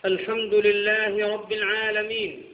الحمد لله رب العالمين،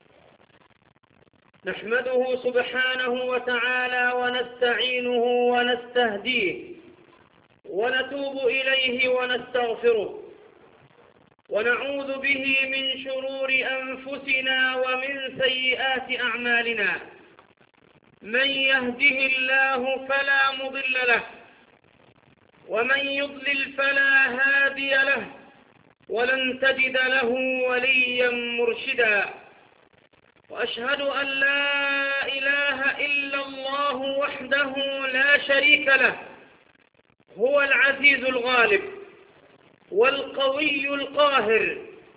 نحمده سبحانه وتعالى ونستعينه ونستهديه ونتوب إليه ونستغفره، ونعوذ به من شرور أنفسنا ومن سيئات أعمالنا. من يهده الله فلا مضل له، ومن يضلل فلا هادي له، ولن تجد له وليا مرشدا. وأشهد أن لا إله إلا الله وحده لا شريك له، هو العزيز الغالب والقوي القاهر،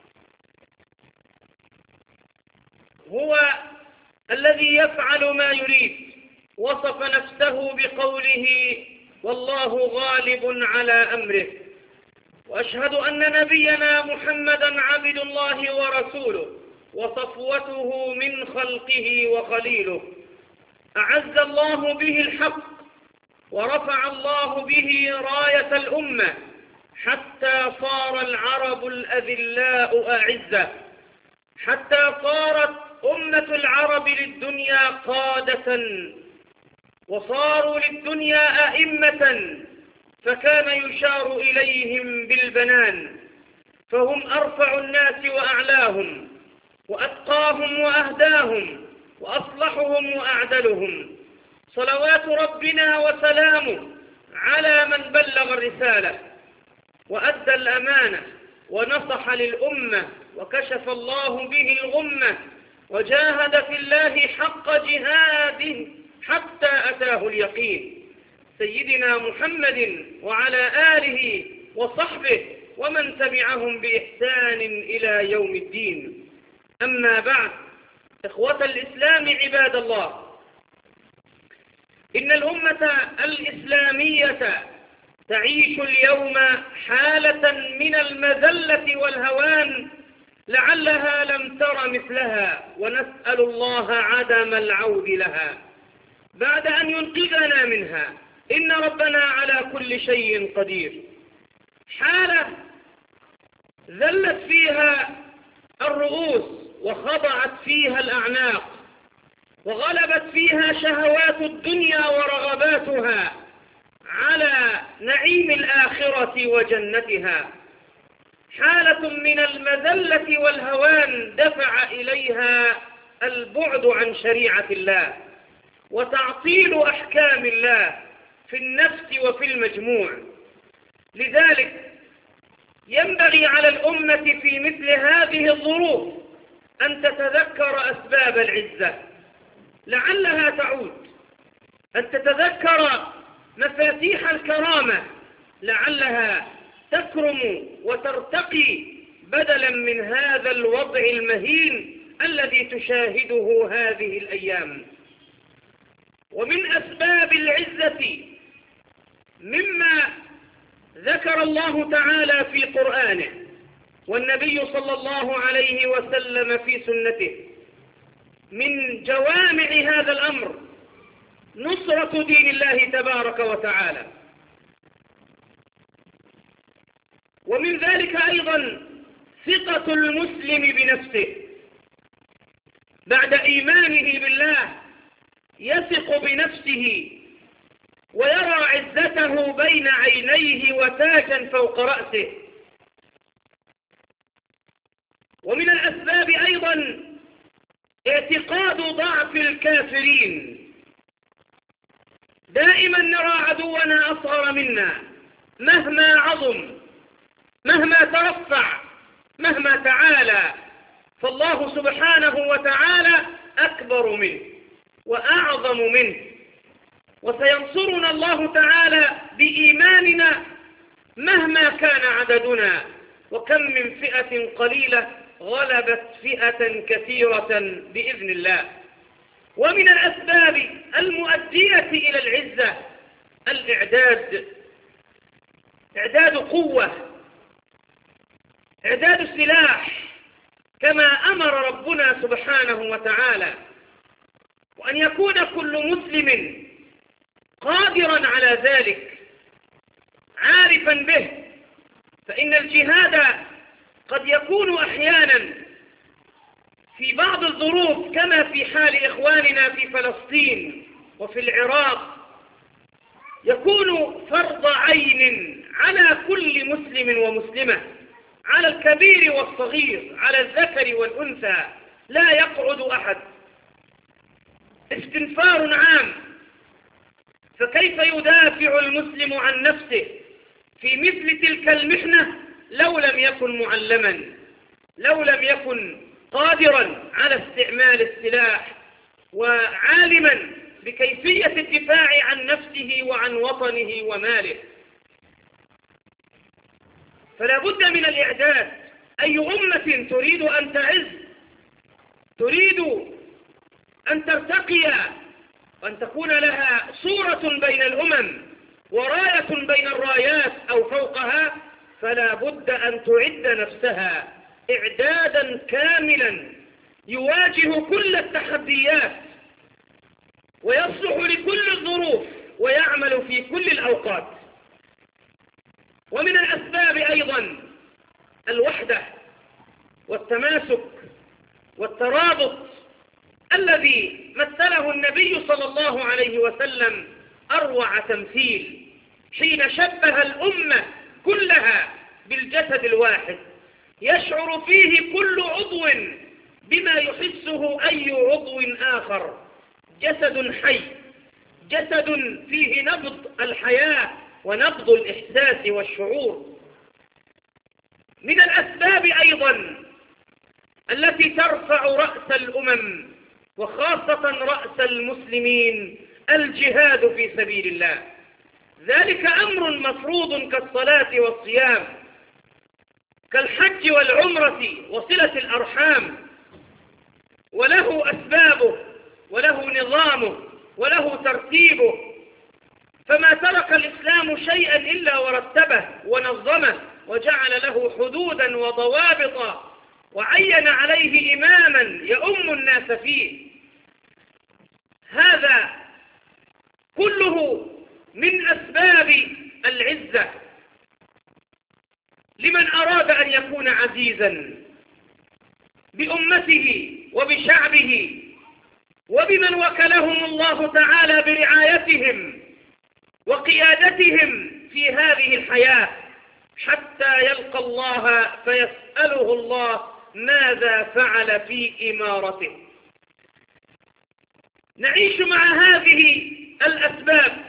هو الذي يفعل ما يريد. وصف نفسه بقوله: والله غالب على أمره. وأشهد أن نبينا محمدا عبد الله ورسوله، وصفوته من خلقه وخليله. أعز الله به الحق، ورفع الله به راية الأمة، حتى صار العرب الأذلاء أعزة، حتى صارت أمة العرب للدنيا قادة، وصاروا للدنيا أئمة، فكان يشار إليهم بالبنان، فهم أرفع الناس وأعلاهم، وأتقاهم وأهداهم، وأصلحهم وأعدلهم. صلوات ربنا وسلامه على من بلغ الرسالة وأدى الأمانة ونصح للأمة، وكشف الله به الغمة، وجاهد في الله حق جهاده حتى أتاه اليقين. سيدنا محمد وعلى آله وصحبه ومن تبعهم بإحسان إلى يوم الدين. أما بعد، إخوة الإسلام عباد الله، إن الأمة الإسلامية تعيش اليوم حالة من المذلة والهوان لعلها لم تر مثلها، ونسأل الله عدم العود لها بعد أن ينقذنا منها، إن ربنا على كل شيء قدير. حالة ذلت فيها الرؤوس، وخضعت فيها الأعناق، وغلبت فيها شهوات الدنيا ورغباتها على نعيم الآخرة وجنتها. حالة من المذلة والهوان دفع إليها البعد عن شريعة الله، وتعطيل أحكام الله في النفس وفي المجموع. لذلك ينبغي على الأمة في مثل هذه الظروف أن تتذكر أسباب العزة لعلها تعود، أن تتذكر مفاتيح الكرامة لعلها تكرم وترتقي بدلا من هذا الوضع المهين الذي تشاهده هذه الأيام. ومن أسباب العزة مما ذكر الله تعالى في قرآنه، والنبي صلى الله عليه وسلم في سنته، من جوامع هذا الأمر نصرة دين الله تبارك وتعالى. ومن ذلك أيضا ثقة المسلم بنفسه بعد إيمانه بالله، يثق بنفسه ويرى عزته بين عينيه وتاجا فوق رأسه. ومن الأسباب أيضا اعتقاد ضعف الكافرين. دائما نرى عدونا أصغر منا، مهما عظم، مهما ترفع، مهما تعالى، فالله سبحانه وتعالى أكبر منه وأعظم منه، وسينصرنا الله تعالى بإيماننا مهما كان عددنا. وكم من فئة قليلة غلبت فئة كثيرة بإذن الله. ومن الأسباب المؤدية إلى العزة الإعداد، إعداد قوة، إعداد السلاح، كما أمر ربنا سبحانه وتعالى، وأن يكون كل مسلم قادرا على ذلك عارفا به، فإن الجهاد قد يكون أحيانا في بعض الظروف كما في حال إخواننا في فلسطين وفي العراق يكون فرض عين على كل مسلم ومسلمة، على الكبير والصغير، على الذكر والأنثى، لا يقعد أحد، استنفار عام. فكيف يدافع المسلم عن نفسه في مثل تلك المحنة لو لم يكن معلما، لو لم يكن قادرا على استعمال السلاح وعالما بكيفية الدفاع عن نفسه وعن وطنه وماله؟ فلا بد من الإعداد. أي أمة تريد أن تعز، تريد أن ترتقي وأن تكون لها صورة بين الأمم وراية بين الرايات أو فوقها، فلا بد أن تعد نفسها إعدادا كاملا يواجه كل التحديات ويصلح لكل الظروف ويعمل في كل الأوقات. ومن الأسباب أيضا الوحدة والتماسك والترابط الذي مثله النبي صلى الله عليه وسلم أروع تمثيل حين شبه الأمة كلها بالجسد الواحد، يشعر فيه كل عضو بما يحسه أي عضو آخر، جسد حي، جسد فيه نبض الحياة ونبض الإحساس والشعور. من الأسباب أيضا التي ترفع رأس الأمم وخاصة رأس المسلمين الجهاد في سبيل الله. ذلك أمر مفروض كالصلاة والصيام، كالحج والعمرة وصلة الأرحام، وله أسبابه وله نظامه وله ترتيبه. فما ترك الإسلام شيئا إلا ورتبه ونظمه وجعل له حدودا وضوابط وعين عليه إماما يؤم الناس فيه. هذا كله من أسباب العزة لمن أراد أن يكون عزيزا بأمته وبشعبه وبمن وكلهم الله تعالى برعايتهم وقيادتهم في هذه الحياة حتى يلقى الله فيسأله الله ماذا فعل في إمارته. نعيش مع هذه الأسباب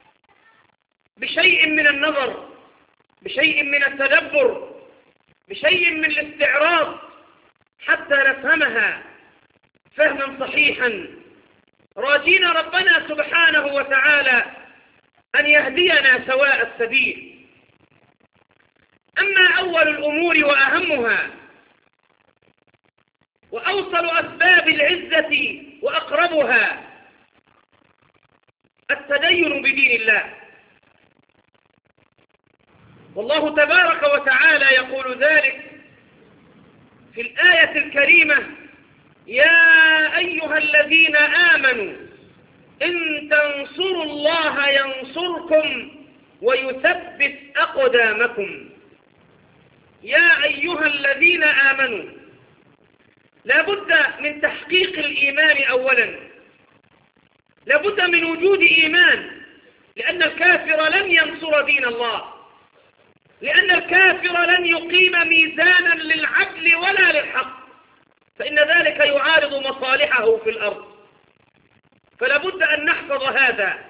بشيء من النظر، بشيء من التدبر، بشيء من الاستعراض حتى نفهمها فهما صحيحا، راجين ربنا سبحانه وتعالى أن يهدينا سواء السبيل. أما أول الأمور وأهمها وأوصل أسباب العزة وأقربها التدين بدين الله. والله تبارك وتعالى يقول ذلك في الآية الكريمة: يا أيها الذين آمنوا إن تنصروا الله ينصركم ويثبت أقدامكم. يا أيها الذين آمنوا، لا بد من تحقيق الإيمان أولا، لا بد من وجود إيمان، لأن الكافر لن ينصر دين الله، لأن الكافر لن يقيم ميزانا للعدل ولا للحق، فإن ذلك يعارض مصالحه في الأرض. فلا بد أن نحفظ هذا.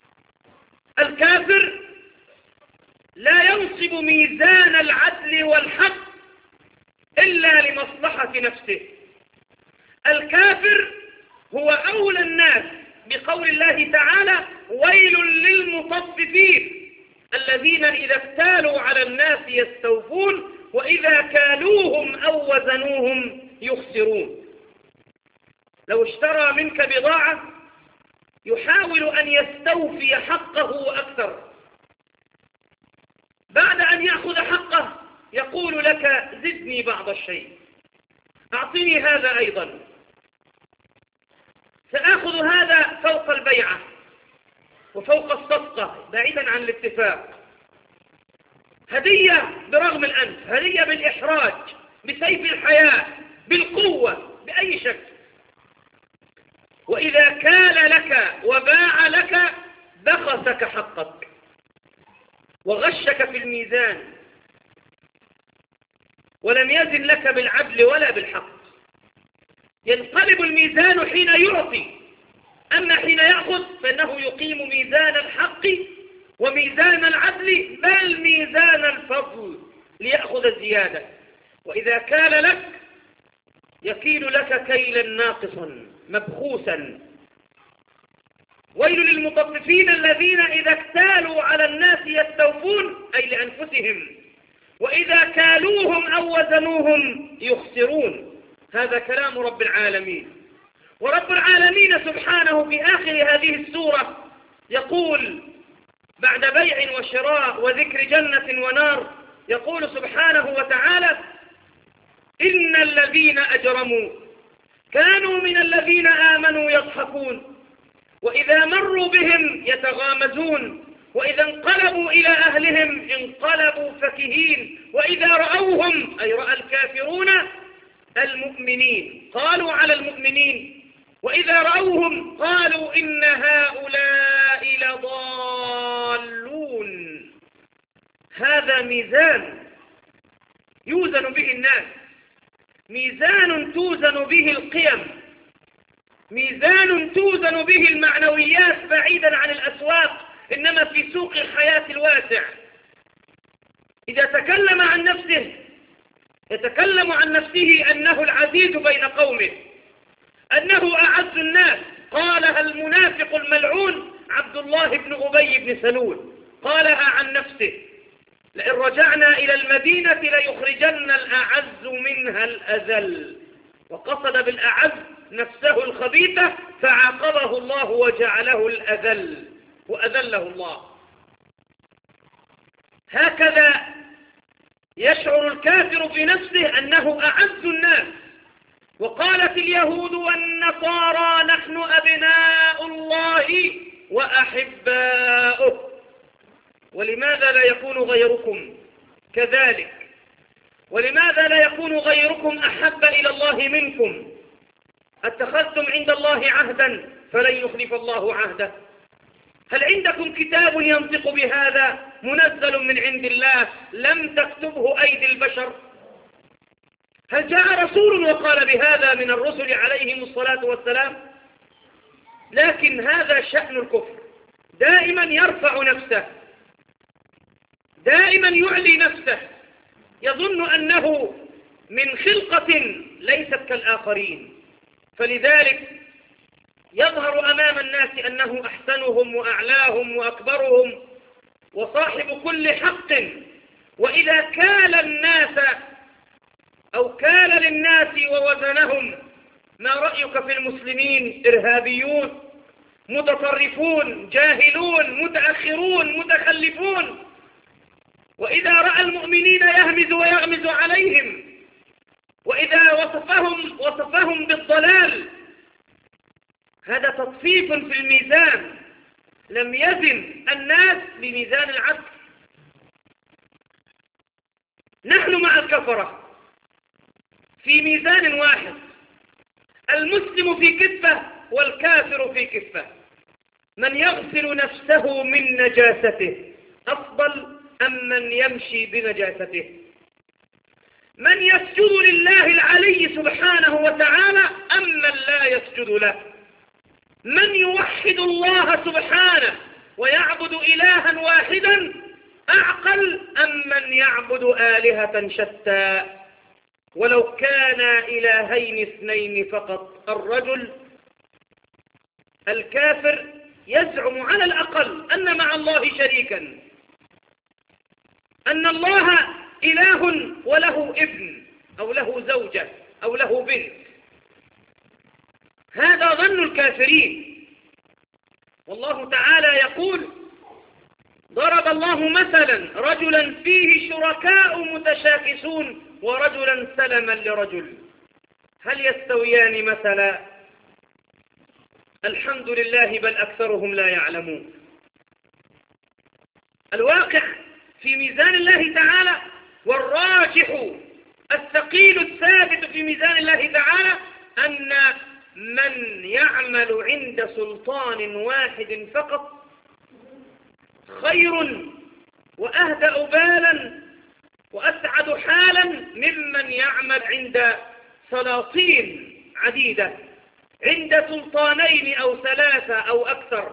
الكافر لا ينصب ميزان العدل والحق إلا لمصلحة نفسه. الكافر هو أولى الناس بقول الله تعالى: ويل للمطففين الذين إذا اكتالوا على الناس يستوفون وإذا كالوهم أو وزنوهم يخسرون. لو اشترى منك بضاعة يحاول أن يستوفي حقه وأكثر، بعد أن يأخذ حقه يقول لك: زدني بعض الشيء، أعطني هذا أيضا، سأخذ هذا فوق البيعة وفوق الصفقة بعيدا عن الاتفاق، هدية برغم الأنف، هدية بالإحراج، بسيف الحياة، بالقوة، بأي شكل. وإذا كال لك وباع لك بخسك حقك وغشك في الميزان ولم يزن لك بالعدل ولا بالحق. ينقلب الميزان حين يعطي، أما حين يأخذ فإنه يقيم ميزان الحق وميزان العدل بل ميزان الفضل ليأخذ الزيادة. وإذا كال لك يكيل لك كيلا ناقصا مبخوسا. ويل للمطففين الذين إذا اكتالوا على الناس يستوفون، أي لأنفسهم، وإذا كالوهم أو وزنوهم يخسرون. هذا كلام رب العالمين. ورب العالمين سبحانه في آخر هذه السورة يقول بعد بيع وشراء وذكر جنة ونار، يقول سبحانه وتعالى: إن الذين أجرموا كانوا من الذين آمنوا يضحكون وإذا مروا بهم يتغامزون وإذا انقلبوا إلى أهلهم انقلبوا فكهين وإذا رأوهم، أي رأى الكافرون المؤمنين، قالوا على المؤمنين وإذا رأوهم قالوا إن هؤلاء لضالون. هذا ميزان يوزن به الناس، ميزان توزن به القيم، ميزان توزن به المعنويات بعيدا عن الأسواق، إنما في سوق الحياة الواسع. إذا تكلم عن نفسه يتكلم عن نفسه أنه العزيز بين قومه، أنه أعز الناس. قالها المنافق الملعون عبد الله بن أبي بن سلول، قالها عن نفسه: لئن رجعنا إلى المدينة ليخرجن الأعز منها الأذل. وقصد بالأعز نفسه الخبيثة فعاقبه الله وجعله الأذل وأذله الله. هكذا يشعر الكافر في نفسه أنه أعز الناس. وقالت اليهود والنصارى نحن أبناء الله وأحباؤه. ولماذا لا يكون غيركم كذلك؟ ولماذا لا يكون غيركم أحب إلى الله منكم؟ اتخذتم عند الله عهدا فلن يخلف الله عهده. هل عندكم كتاب ينطق بهذا منزل من عند الله لم تكتبه أيدي البشر؟ هل جاء رسول وقال بهذا من الرسل عليهم الصلاة والسلام؟ لكن هذا شأن الكفر، دائما يرفع نفسه، دائما يعلي نفسه، يظن أنه من خلقة ليست كالآخرين، فلذلك يظهر أمام الناس أنه أحسنهم وأعلاهم وأكبرهم وصاحب كل حق. وإذا كال الناس أو كال للناس ووزنهم: ما رأيك في المسلمين؟ إرهابيون، متطرفون، جاهلون، متأخرون، متخلفون. وإذا رأى المؤمنين يهمز ويغمز عليهم، وإذا وصفهم بالضلال. هذا تطفيف في الميزان، لم يزن الناس بميزان العدل. نحن مع الكفرة في ميزان واحد، المسلم في كفة والكافر في كفة. من يغسل نفسه من نجاسته أفضل أم من يمشي بنجاسته؟ من يسجد لله العلي سبحانه وتعالى أم من لا يسجد له؟ من يوحد الله سبحانه ويعبد إلها واحدا أعقل أم من يعبد آلهة شتى؟ ولو كان إلهين اثنين فقط. الرجل الكافر يزعم على الأقل أن مع الله شريكا، أن الله إله وله ابن أو له زوجة أو له بنت. هذا ظن الكافرين. والله تعالى يقول: ضرب الله مثلا رجلا فيه شركاء متشاكسون ورجلا سلما لرجل هل يستويان مثلا؟ الحمد لله بل أكثرهم لا يعلمون. الواقع في ميزان الله تعالى والراجح الثقيل الثابت في ميزان الله تعالى أن من يعمل عند سلطان واحد فقط خير وأهدأ بالا وأسعد حالا ممن يعمل عند سلاطين عديدة، عند سلطانين أو ثلاثة أو أكثر.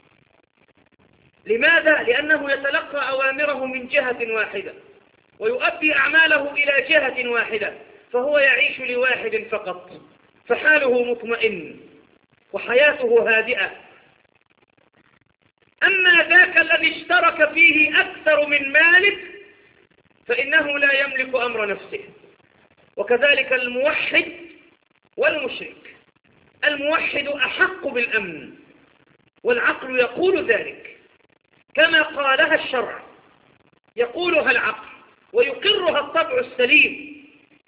لماذا؟ لأنه يتلقى أوامره من جهة واحدة ويؤدي أعماله إلى جهة واحدة، فهو يعيش لواحد فقط، فحاله مطمئن وحياته هادئة. أما ذاك الذي اشترك فيه أكثر من مالك فإنه لا يملك أمر نفسه. وكذلك الموحد والمشرك، الموحد أحق بالأمن، والعقل يقول ذلك كما قالها الشرع، يقولها العقل ويقرها الطبع السليم.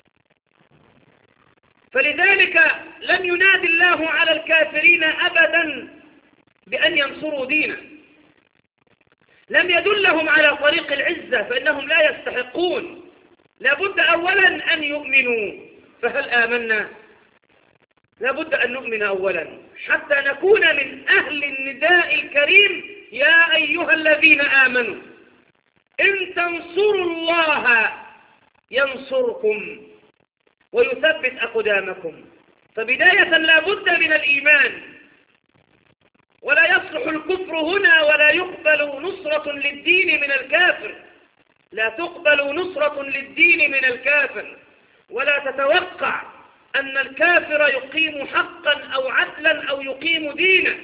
فلذلك لم ينادي الله على الكافرين أبدا بأن ينصروا دينه، لم يدلهم على طريق العزة فإنهم لا يستحقون، لابد أولا أن يؤمنوا. فهل آمنا؟ لابد أن نؤمن أولا حتى نكون من أهل النداء الكريم: يا أيها الذين آمنوا إن تنصروا الله ينصركم ويثبت أقدامكم. فبداية لابد من الإيمان، ولا يصلح الكفر هنا ولا يقبل نصرة للدين من الكافر، لا تقبل نصرة للدين من الكافر، ولا تتوقع أن الكافر يقيم حقا أو عدلا أو يقيم دينا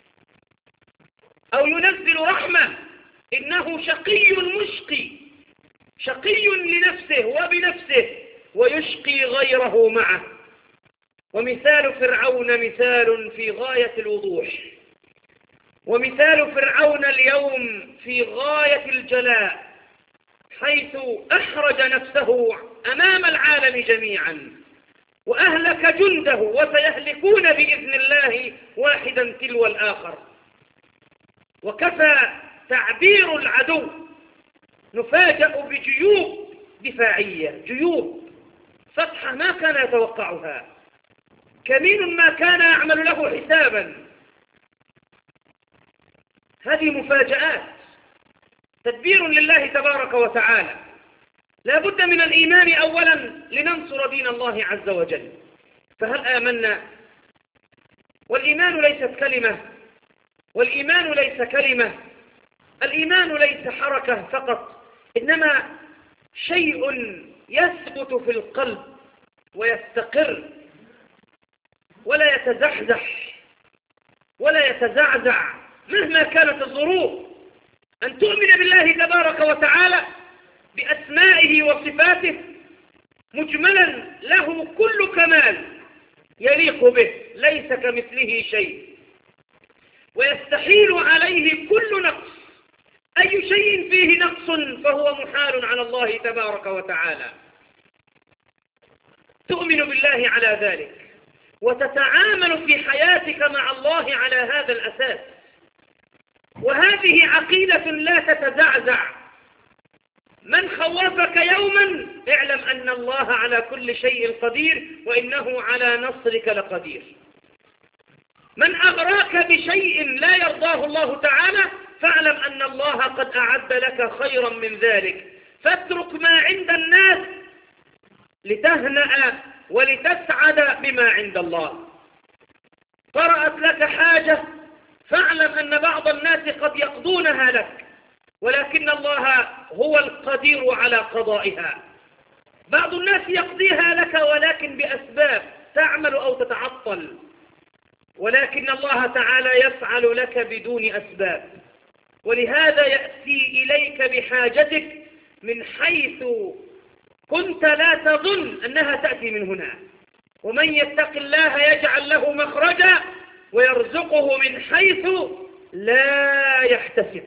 أو ينزل رحمة. إنه شقي مشقي، شقي لنفسه وبنفسه ويشقي غيره معه. ومثال فرعون مثال في غاية الوضوح، ومثال فرعون اليوم في غاية الجلاء، حيث أحرج نفسه أمام العالم جميعا وأهلك جنده، وسيهلكون بإذن الله واحدا تلو الآخر. وكفى تعبير العدو، نفاجأ بجيوب دفاعية، جيوب فتحة ما كان يتوقعها، كمين ما كان يعمل له حسابا. هذه مفاجآت، تدبير لله تبارك وتعالى. لا بد من الإيمان أولا لننصر دين الله عز وجل. فهل آمنا؟ والإيمان ليست كلمة، والإيمان ليس كلمة، الإيمان ليس حركة فقط، إنما شيء يثبت في القلب ويستقر ولا يتزحزح ولا يتزعزع مهما كانت الظروف. أن تؤمن بالله تبارك وتعالى بأسمائه وصفاته مجملا له كل كمال يليق به، ليس كمثله شيء، ويستحيل عليه كل نقص. أي شيء فيه نقص فهو محال على الله تبارك وتعالى. تؤمن بالله على ذلك وتتعامل في حياتك مع الله على هذا الأساس، وهذه عقيدة لا تتزعزع. من خوفك يوما اعلم أن الله على كل شيء قدير وإنه على نصرك لقدير. من أغراك بشيء لا يرضاه الله تعالى فاعلم أن الله قد أعد لك خيرا من ذلك. فاترك ما عند الناس لتهنأ ولتسعد بما عند الله. طرأت لك حاجة فاعلم أن بعض الناس قد يقضونها لك، ولكن الله هو القدير على قضائها. بعض الناس يقضيها لك ولكن بأسباب تعمل أو تتعطل، ولكن الله تعالى يفعل لك بدون أسباب. ولهذا يأتي إليك بحاجتك من حيث كنت لا تظن أنها تأتي من هنا. ومن يتق الله يجعل له مخرجا ويرزقه من حيث لا يحتسب،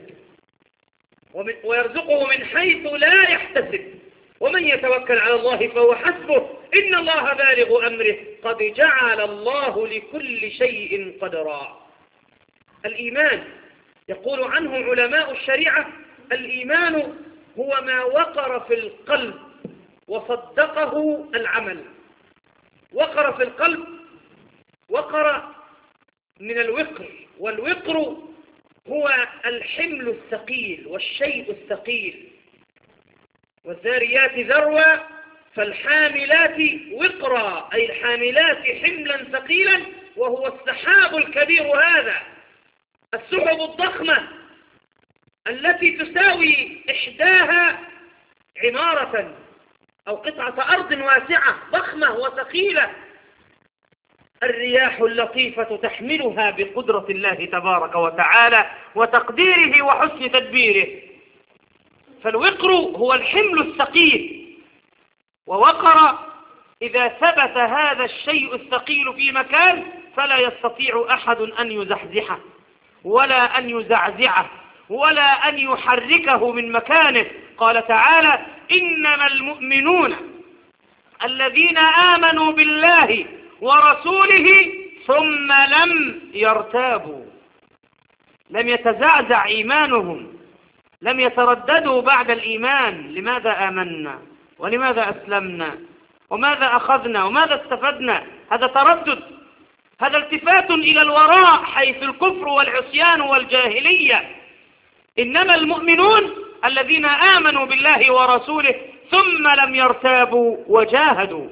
ويرزقه من حيث لا يحتسب. ومن يتوكل على الله فهو حسبه إن الله بالغ أمره قد جعل الله لكل شيء قدرا. الإيمان يقول عنه علماء الشريعة: الإيمان هو ما وقر في القلب وصدقه العمل. وقر في القلب، وقر من الوقر، والوقر هو الحمل الثقيل والشيء الثقيل. والذاريات ذروا فالحاملات وقرا، أي الحاملات حملا ثقيلا، وهو السحاب الكبير هذا، السحب الضخمة التي تساوي إحداها عمارة أو قطعة أرض واسعة ضخمة وثقيلة، الرياح اللطيفة تحملها بقدرة الله تبارك وتعالى وتقديره وحسن تدبيره. فالوقر هو الحمل الثقيل، ووقر إذا ثبت هذا الشيء الثقيل في مكان فلا يستطيع أحد أن يزحزحه ولا أن يزعزعه ولا أن يحركه من مكانه. قال تعالى: إنما المؤمنون الذين آمنوا بالله ورسوله ثم لم يرتابوا، لم يتزعزع إيمانهم، لم يترددوا بعد الإيمان. لماذا آمنا؟ ولماذا أسلمنا؟ وماذا أخذنا؟ وماذا استفدنا؟ هذا تردد، هذا التفات إلى الوراء حيث الكفر والعصيان والجاهلية. إنما المؤمنون الذين آمنوا بالله ورسوله ثم لم يرتابوا وجاهدوا.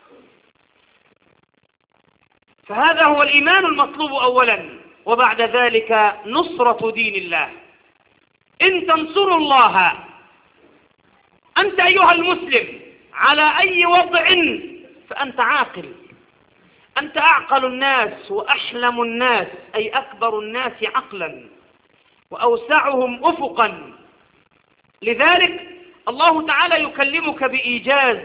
فهذا هو الإيمان المطلوب أولا، وبعد ذلك نصرة دين الله. إن تنصروا الله، أنت أيها المسلم على أي وضع فأنت عاقل، أنت أعقل الناس وأحلم الناس، أي أكبر الناس عقلا وأوسعهم أفقا. لذلك الله تعالى يكلمك بإيجاز،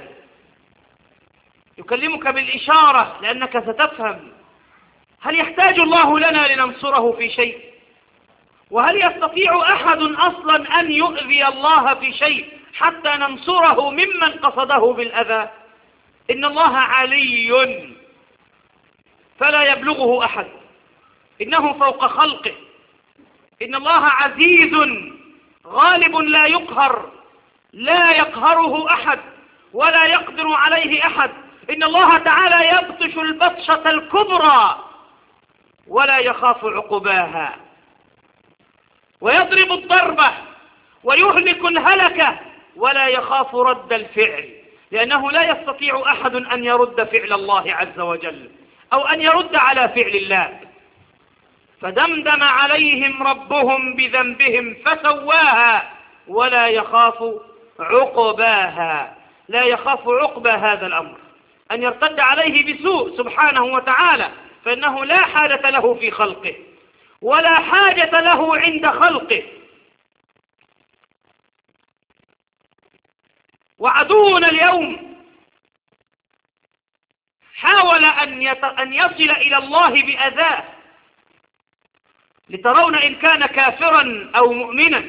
يكلمك بالإشارة لأنك ستفهم. هل يحتاج الله لنا لننصره في شيء؟ وهل يستطيع أحد أصلا أن يؤذي الله في شيء حتى ننصره ممن قصده بالأذى؟ إن الله علي فلا يبلغه أحد، إنه فوق خلقه. إن الله عزيز غالب لا يقهر، لا يقهره أحد ولا يقدر عليه أحد. إن الله تعالى يبطش البطشة الكبرى ولا يخاف عقباها، ويضرب الضربة ويهلك الهلكة ولا يخاف رد الفعل، لأنه لا يستطيع أحد أن يرد فعل الله عز وجل أو أن يرد على فعل الله. فدمدم عليهم ربهم بذنبهم فسواها ولا يخاف عقباها. لا يخاف عقبى هذا الأمر، أن يرتد عليه بسوء سبحانه وتعالى، فإنه لا حاجة له في خلقه ولا حاجة له عند خلقه. وعدونا اليوم حاول أن يصل إلى الله بأذاه، لترون إن كان كافرا أو مؤمنا.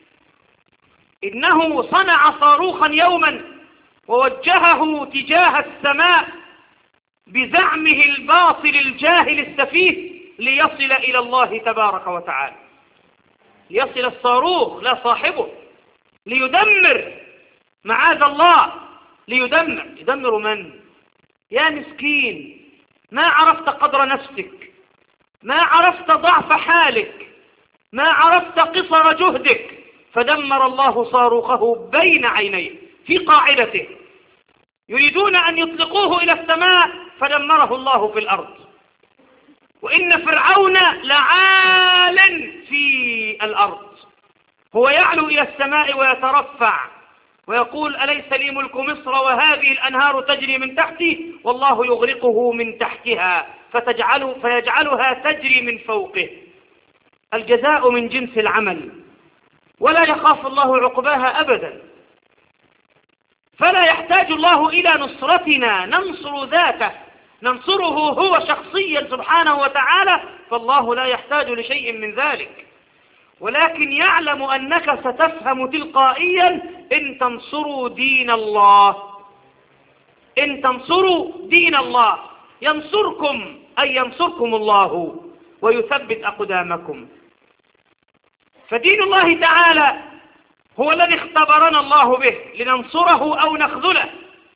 إنه صنع صاروخا يوما ووجهه تجاه السماء بزعمه الباطل الجاهل السفيه ليصل إلى الله تبارك وتعالى، ليصل الصاروخ لا صاحبه، ليدمر معاذ الله، يدمر من؟ يا مسكين، ما عرفت قدر نفسك، ما عرفت ضعف حالك، ما عرفت قصر جهدك، فدمر الله صاروخه بين عينيه في قاعدته. يريدون أن يطلقوه إلى السماء فدمره الله في الأرض. وإن فرعون لعال في الأرض، هو يعلو إلى السماء ويترفع ويقول: أليس لي ملك مصر وهذه الأنهار تجري من تحتي، والله يغرقه من تحتها فيجعلها تجري من فوقه. الجزاء من جنس العمل، ولا يخاف الله عقباها أبدا. فلا يحتاج الله إلى نصرتنا، ننصر ذاته، ننصره هو شخصيا سبحانه وتعالى، فالله لا يحتاج لشيء من ذلك. ولكن يعلم أنك ستفهم تلقائيا إن تنصروا دين الله. إن تنصروا دين الله ينصركم، أي ينصركم الله ويثبت أقدامكم. فدين الله تعالى هو الذي اختبرنا الله به لننصره أو نخذله.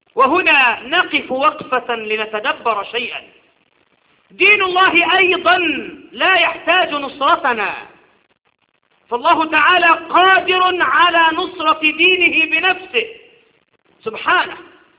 وهنا نقف وقفة لنتدبر شيئا. دين الله أيضا لا يحتاج نصرتنا، فالله تعالى قادر على نصرة دينه بنفسه سبحانه.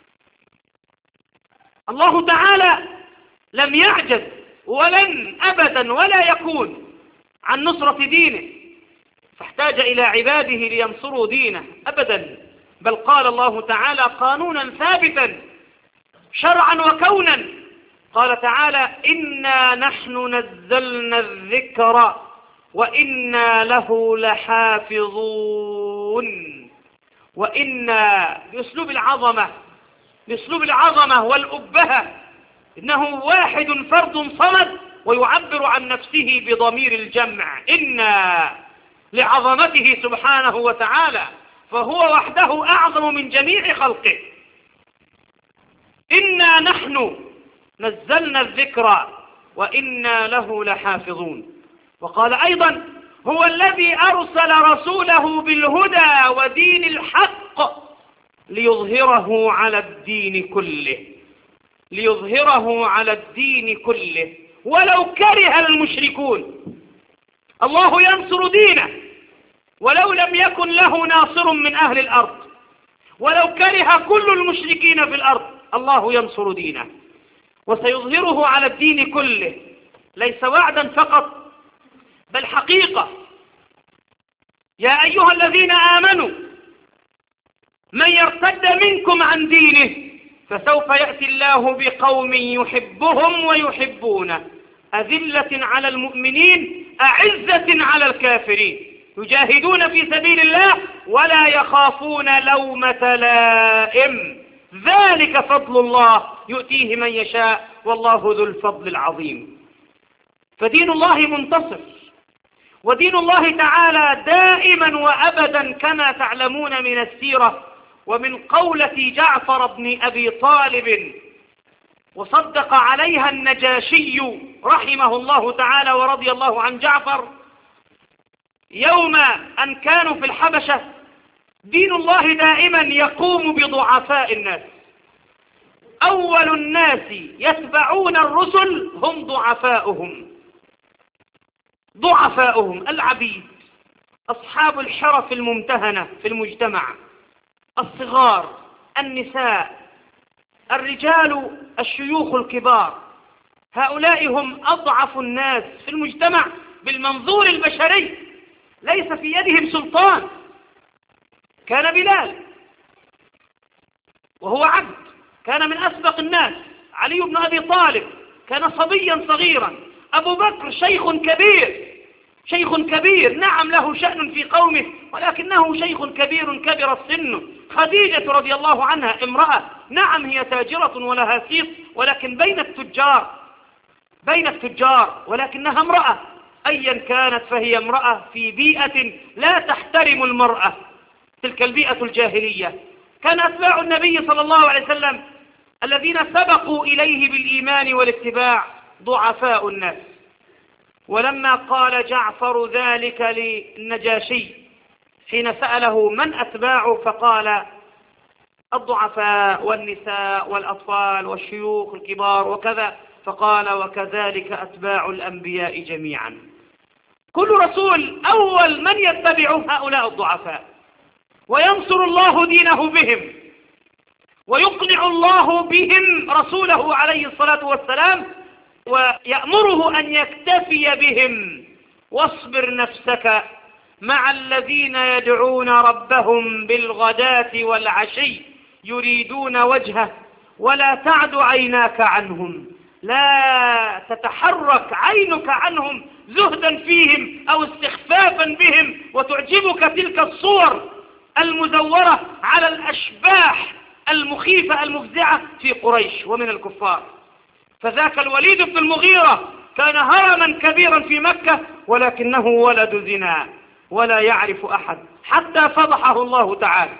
الله تعالى لم يعجز ولن أبدا ولا يكون عن نصرة دينه، فاحتاج إلى عباده لينصروا دينه أبدا، بل قال الله تعالى قانونا ثابتا شرعا وكونا، قال تعالى إنا نحن نزلنا الذكر وإنا له لحافظون. وإنا بأسلوب العظمة والأبهة، إنه واحد فرد صمد ويعبر عن نفسه بضمير الجمع، إنا لعظمته سبحانه وتعالى، فهو وحده أعظم من جميع خلقه. إنا نحن نزلنا الذكر وإنا له لحافظون. وقال أيضا هو الذي أرسل رسوله بالهدى ودين الحق ليظهره على الدين كله ولو كره المشركون. الله ينصر دينه ولو لم يكن له ناصر من أهل الأرض، ولو كره كل المشركين في الأرض الله ينصر دينه وسيظهره على الدين كله، ليس وعدا فقط بل حقيقة. يا أيها الذين آمنوا من يرتد منكم عن دينه فسوف يأتي الله بقوم يحبهم ويحبونه أذلة على المؤمنين أعزة على الكافرين يجاهدون في سبيل الله ولا يخافون لومة لائم، ذلك فضل الله يؤتيه من يشاء والله ذو الفضل العظيم. فدين الله منتصر، ودين الله تعالى دائما وأبدا كما تعلمون من السيرة ومن قولة جعفر بن أبي طالب، وصدق عليها النجاشي رحمه الله تعالى ورضي الله عن جعفر يوم أن كانوا في الحبشة. دين الله دائما يقوم بضعفاء الناس، أول الناس يتبعون الرسل هم ضعفاؤهم العبيد، أصحاب الحرف الممتهنة في المجتمع، الصغار، النساء، الرجال، الشيوخ الكبار، هؤلاء هم أضعف الناس في المجتمع بالمنظور البشري، ليس في يدهم سلطان. كان بلال وهو عبد، كان من أسبق الناس، علي بن أبي طالب كان صبيا صغيرا، أبو بكر شيخ كبير نعم له شأن في قومه ولكنه شيخ كبير كبر السن. خديجة رضي الله عنها امرأة نعم هي تاجرة ولها سيط، ولكن بين التجار ولكنها امرأة، أيا كانت فهي امرأة في بيئة لا تحترم المرأة، تلك البيئة الجاهلية. كان أتباع النبي صلى الله عليه وسلم الذين سبقوا إليه بالإيمان والاتباع ضعفاء الناس. ولما قال جعفر ذلك للنجاشي حين سأله من أتباعه فقال الضعفاء والنساء والأطفال والشيوخ الكبار وكذا، فقال وكذلك أتباع الأنبياء جميعا. كل رسول أول من يتبع هؤلاء الضعفاء، وينصر الله دينه بهم، ويقنع الله بهم رسوله عليه الصلاة والسلام، ويأمره أن يكتفي بهم. واصبر نفسك مع الذين يدعون ربهم بالغداة والعشي يريدون وجهه ولا تعد عيناك عنهم، لا تتحرك عينك عنهم زهدا فيهم أو استخفافا بهم وتعجبك تلك الصور المزورة على الأشباح المخيفة المفزعة في قريش ومن الكفار. فذاك الوليد بن المغيرة كان هرما كبيرا في مكة ولكنه ولد زنا ولا يعرف أحد حتى فضحه الله تعالى.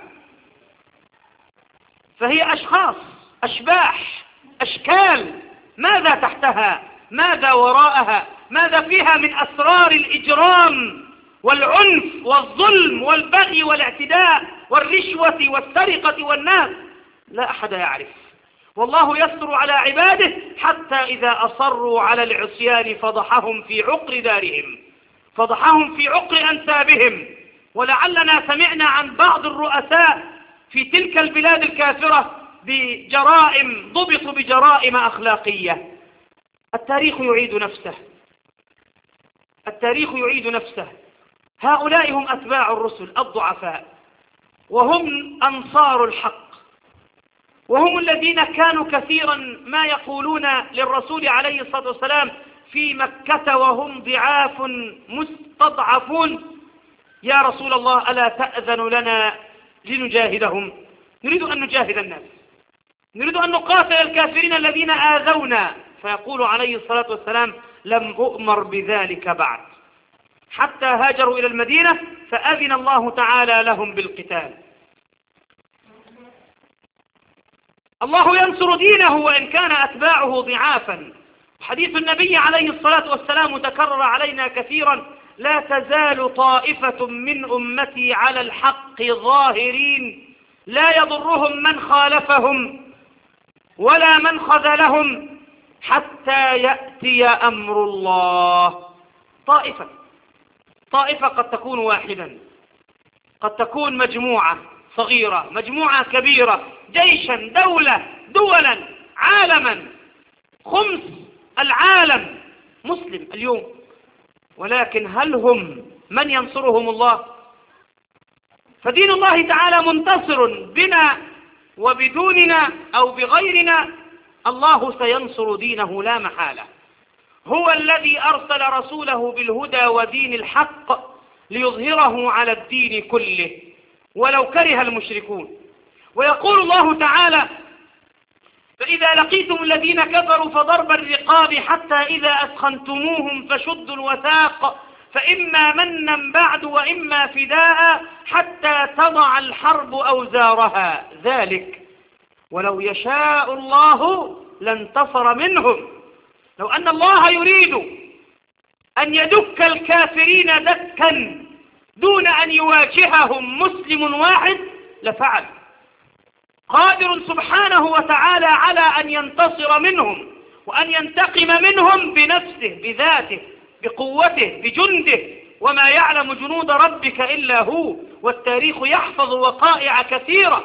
فهي أشخاص، أشباح، أشكال، ماذا تحتها؟ ماذا وراءها؟ ماذا فيها من أسرار الإجرام والعنف والظلم والبغي والاعتداء والرشوة والسرقة والناس؟ لا أحد يعرف. والله يستر على عباده حتى إذا أصروا على العصيان فضحهم في عقر دارهم، فضحهم في عقر أنسابهم. ولعلنا سمعنا عن بعض الرؤساء في تلك البلاد الكافرة بجرائم ضبطوا بجرائم أخلاقية. التاريخ يعيد نفسه، التاريخ يعيد نفسه. هؤلاء هم أتباع الرسل الضعفاء، وهم أنصار الحق، وهم الذين كانوا كثيرا ما يقولون للرسول عليه الصلاة والسلام في مكة وهم ضعاف مستضعفون: يا رسول الله ألا تأذن لنا لنجاهدهم؟ نريد أن نجاهد الناس، نريد أن نقاتل الكافرين الذين آذونا. فيقول عليه الصلاة والسلام: لم أؤمر بذلك بعد، حتى هاجروا إلى المدينة فأذن الله تعالى لهم بالقتال. الله ينصر دينه وإن كان أتباعه ضعافا. حديث النبي عليه الصلاة والسلام تكرر علينا كثيرا: لا تزال طائفة من أمتي على الحق ظاهرين لا يضرهم من خالفهم ولا من خذلهم حتى يأتي أمر الله. طائفة قد تكون واحدا، قد تكون مجموعة صغيرة، مجموعة كبيرة، جيشا، دولة، دولا، عالما، خمس العالم مسلم اليوم. ولكن هل هم من ينصرهم الله؟ فدين الله تعالى منتصر بنا وبدوننا أو بغيرنا. الله سينصر دينه لا محالة. هو الذي أرسل رسوله بالهدى ودين الحق ليظهره على الدين كله ولو كره المشركون. ويقول الله تعالى: فإذا لقيتم الذين كفروا فضرب الرقاب حتى إذا أثخنتموهم فشدوا الوثاق فإما منا بعد وإما فداء حتى تضع الحرب أوزارها، ذلك ولو يشاء الله لانتصر منهم. لو أن الله يريد أن يدك الكافرين دكا دون أن يواجههم مسلم واحد لفعل. قادر سبحانه وتعالى على أن ينتصر منهم وأن ينتقم منهم بنفسه، بذاته، بقوته، بجنده. وما يعلم جنود ربك إلا هو، والتاريخ يحفظ وقائع كثيرة.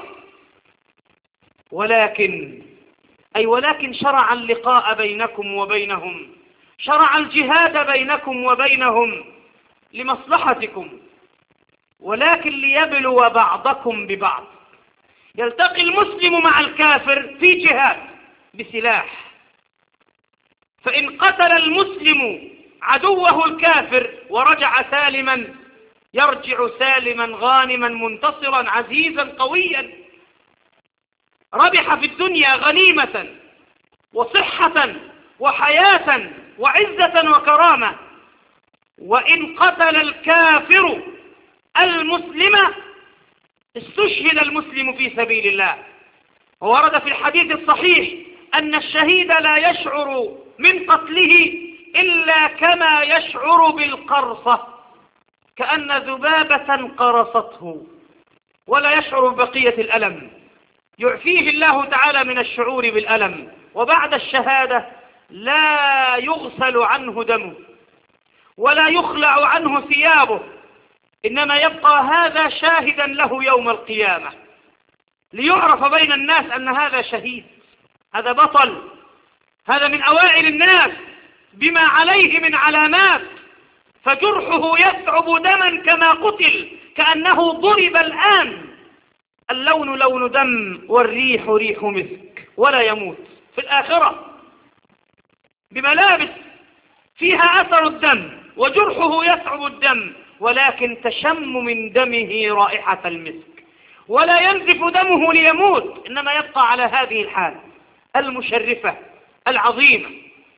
ولكن شرع اللقاء بينكم وبينهم، شرع الجهاد بينكم وبينهم لمصلحتكم، ولكن ليبلو بعضكم ببعض. يلتقي المسلم مع الكافر في جهاد بسلاح، فإن قتل المسلم عدوه الكافر ورجع سالما يرجع سالما غانما منتصرا عزيزا قويا، ربح في الدنيا غنيمة وصحة وحياة وعزة وكرامة. وإن قتل الكافر المسلم استشهد المسلم في سبيل الله. وورد في الحديث الصحيح أن الشهيد لا يشعر من قتله إلا كما يشعر بالقرصة، كأن ذبابة قرصته، ولا يشعر ببقية الألم. يعفيه الله تعالى من الشعور بالألم. وبعد الشهادة لا يغسل عنه دمه ولا يخلع عنه ثيابه، إنما يبقى هذا شاهدا له يوم القيامة، ليعرف بين الناس أن هذا شهيد، هذا بطل، هذا من أوائل الناس بما عليه من علامات. فجرحه يثعب دما كما قتل، كأنه ضرب الآن. اللون لون دم والريح ريح مسك، ولا يموت في الآخرة بملابس فيها أثر الدم، وجرحه يثعب الدم، ولكن تشم من دمه رائحة المسك، ولا ينزف دمه ليموت، إنما يبقى على هذه الحال المشرفة العظيمة.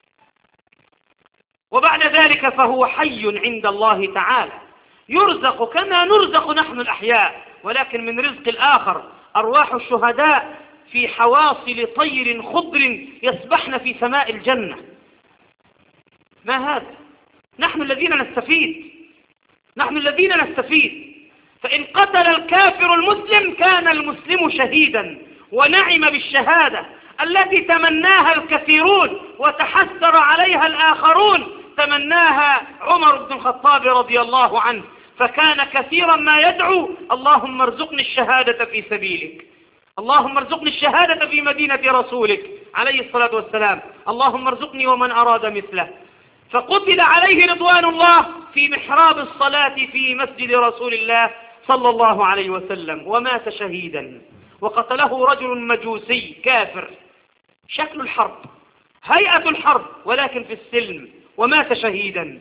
وبعد ذلك فهو حي عند الله تعالى، يرزق كما نرزق نحن الأحياء، ولكن من رزق الآخر. أرواح الشهداء في حواصل طير خضر يسبحن في سماء الجنة. ما هذا؟ نحن الذين نستفيد، نحن الذين نستفيد. فإن قتل الكافر المسلم كان المسلم شهيدا، ونعم بالشهادة التي تمناها الكثيرون وتحسر عليها الآخرون، تمناها عمر بن الخطاب رضي الله عنه، فكان كثيرا ما يدعو: اللهم ارزقني الشهادة في سبيلك، اللهم ارزقني الشهادة في مدينة رسولك عليه الصلاة والسلام، اللهم ارزقني ومن أراد مثله. فقتل عليه رضوان الله في محراب الصلاة في مسجد رسول الله صلى الله عليه وسلم، ومات شهيدا. وقتله رجل مجوسي كافر، شكل الحرب، هيئة الحرب، ولكن في السلم، ومات شهيدا.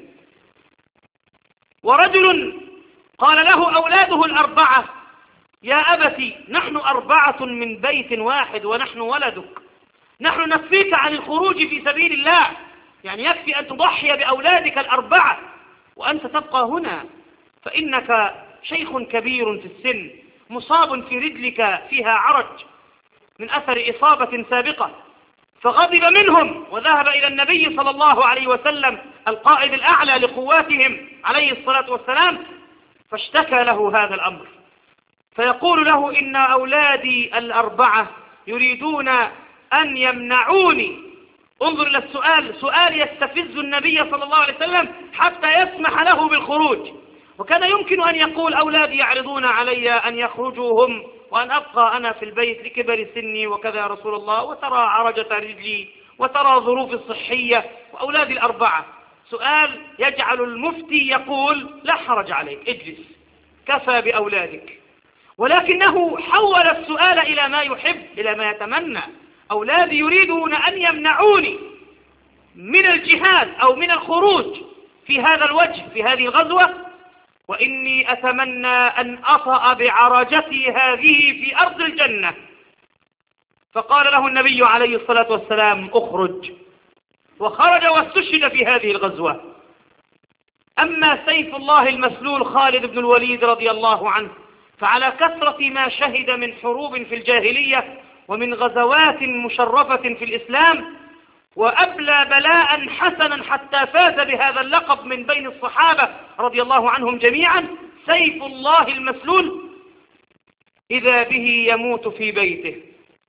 ورجل قال له أولاده الأربعة: يا أبتي، نحن 4 من بيت واحد ونحن ولدك، نحن نكفيك عن الخروج في سبيل الله، يعني يكفي أن تضحي بأولادك 4 وأنت تبقى هنا، فإنك شيخ كبير في السن، مصاب في رجلك فيها عرج من أثر إصابة سابقة. فغضب منهم وذهب إلى النبي صلى الله عليه وسلم القائد الأعلى لقواتهم عليه الصلاة والسلام، فاشتكى له هذا الأمر، فيقول له: إن أولادي 4 يريدون أن يمنعوني. انظر إلى السؤال، سؤال يستفز النبي صلى الله عليه وسلم حتى يسمح له بالخروج. وكان يمكن أن يقول: أولادي يعرضون علي أن يخرجوا هم وأن أبقى أنا في البيت لكبر سني وكذا يا رسول الله، وترى عرجة رجلي وترى ظروف الصحية وأولادي 4. سؤال يجعل المفتي يقول: لا حرج عليك، اجلس، كفى بأولادك. ولكنه حول السؤال إلى ما يحب، إلى ما يتمنى. أولادي يريدون أن يمنعوني من الجهاد أو من الخروج في هذا الوجه في هذه الغزوة، وإني أتمنى أن أطأ بعرجتي هذه في أرض الجنة. فقال له النبي عليه الصلاة والسلام: اخرج. وخرج واستشهد في هذه الغزوة. أما سيف الله المسلول خالد بن الوليد رضي الله عنه، فعلى كثرة ما شهد من حروب في الجاهلية ومن غزوات مشرفة في الإسلام، وأبلى بلاء حسنا حتى فاز بهذا اللقب من بين الصحابة رضي الله عنهم جميعا، سيف الله المسلول، إذا به يموت في بيته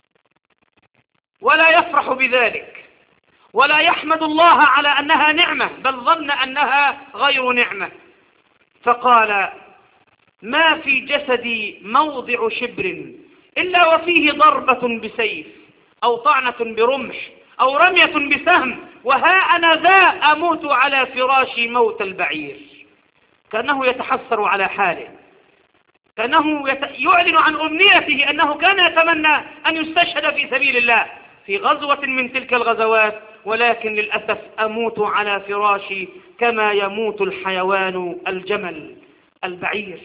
ولا يفرح بذلك ولا يحمد الله على أنها نعمة، بل ظن أنها غير نعمة. فقال: ما في جسدي موضع شبر إلا وفيه ضربة بسيف أو طعنة برمح أو رمية بسهم، وها أنا ذا أموت على فراشي موت البعير. كأنه يتحسر على حاله، كأنه يعلن عن أمنيته أنه كان يتمنى أن يستشهد في سبيل الله في غزوة من تلك الغزوات، ولكن للأسف أموت على فراشي كما يموت الحيوان الجمل البعير.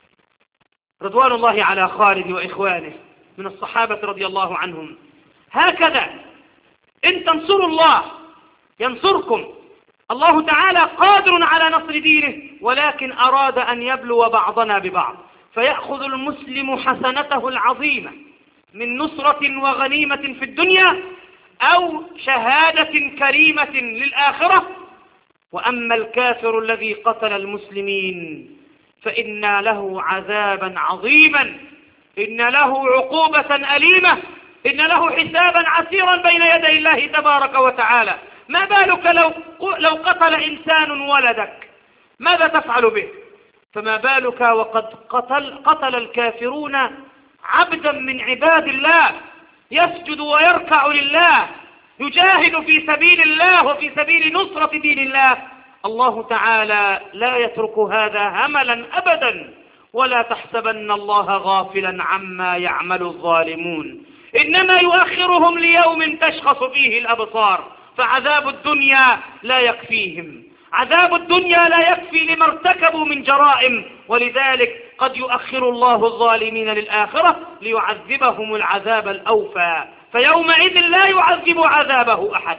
رضوان الله على خالد وإخوانه من الصحابة رضي الله عنهم. هكذا إن تنصروا الله ينصركم. الله تعالى قادر على نصر دينه، ولكن أراد أن يبلو بعضنا ببعض، فيأخذ المسلم حسنته العظيمة من نصرة وغنيمة في الدنيا أو شهادة كريمة للآخرة. وأما الكافر الذي قتل المسلمين فإن له عذابا عظيما، إن له عقوبة أليمة، إن له حسابا عسيرا بين يدي الله تبارك وتعالى. ما بالك لو قتل إنسان ولدك، ماذا تفعل به؟ فما بالك وقد قتل الكافرون عبدا من عباد الله، يسجد ويركع لله، يجاهد في سبيل الله وفي سبيل نصرة دين الله. الله تعالى لا يترك هذا هملا أبدا، ولا تحسبن الله غافلا عما يعمل الظالمون، إنما يؤخرهم ليوم تشخص فيه الأبصار. فعذاب الدنيا لا يكفيهم، عذاب الدنيا لا يكفي لما ارتكبوا من جرائم، ولذلك قد يؤخر الله الظالمين للآخرة ليعذبهم العذاب الأوفى، فيومئذ لا يعذب عذابه أحد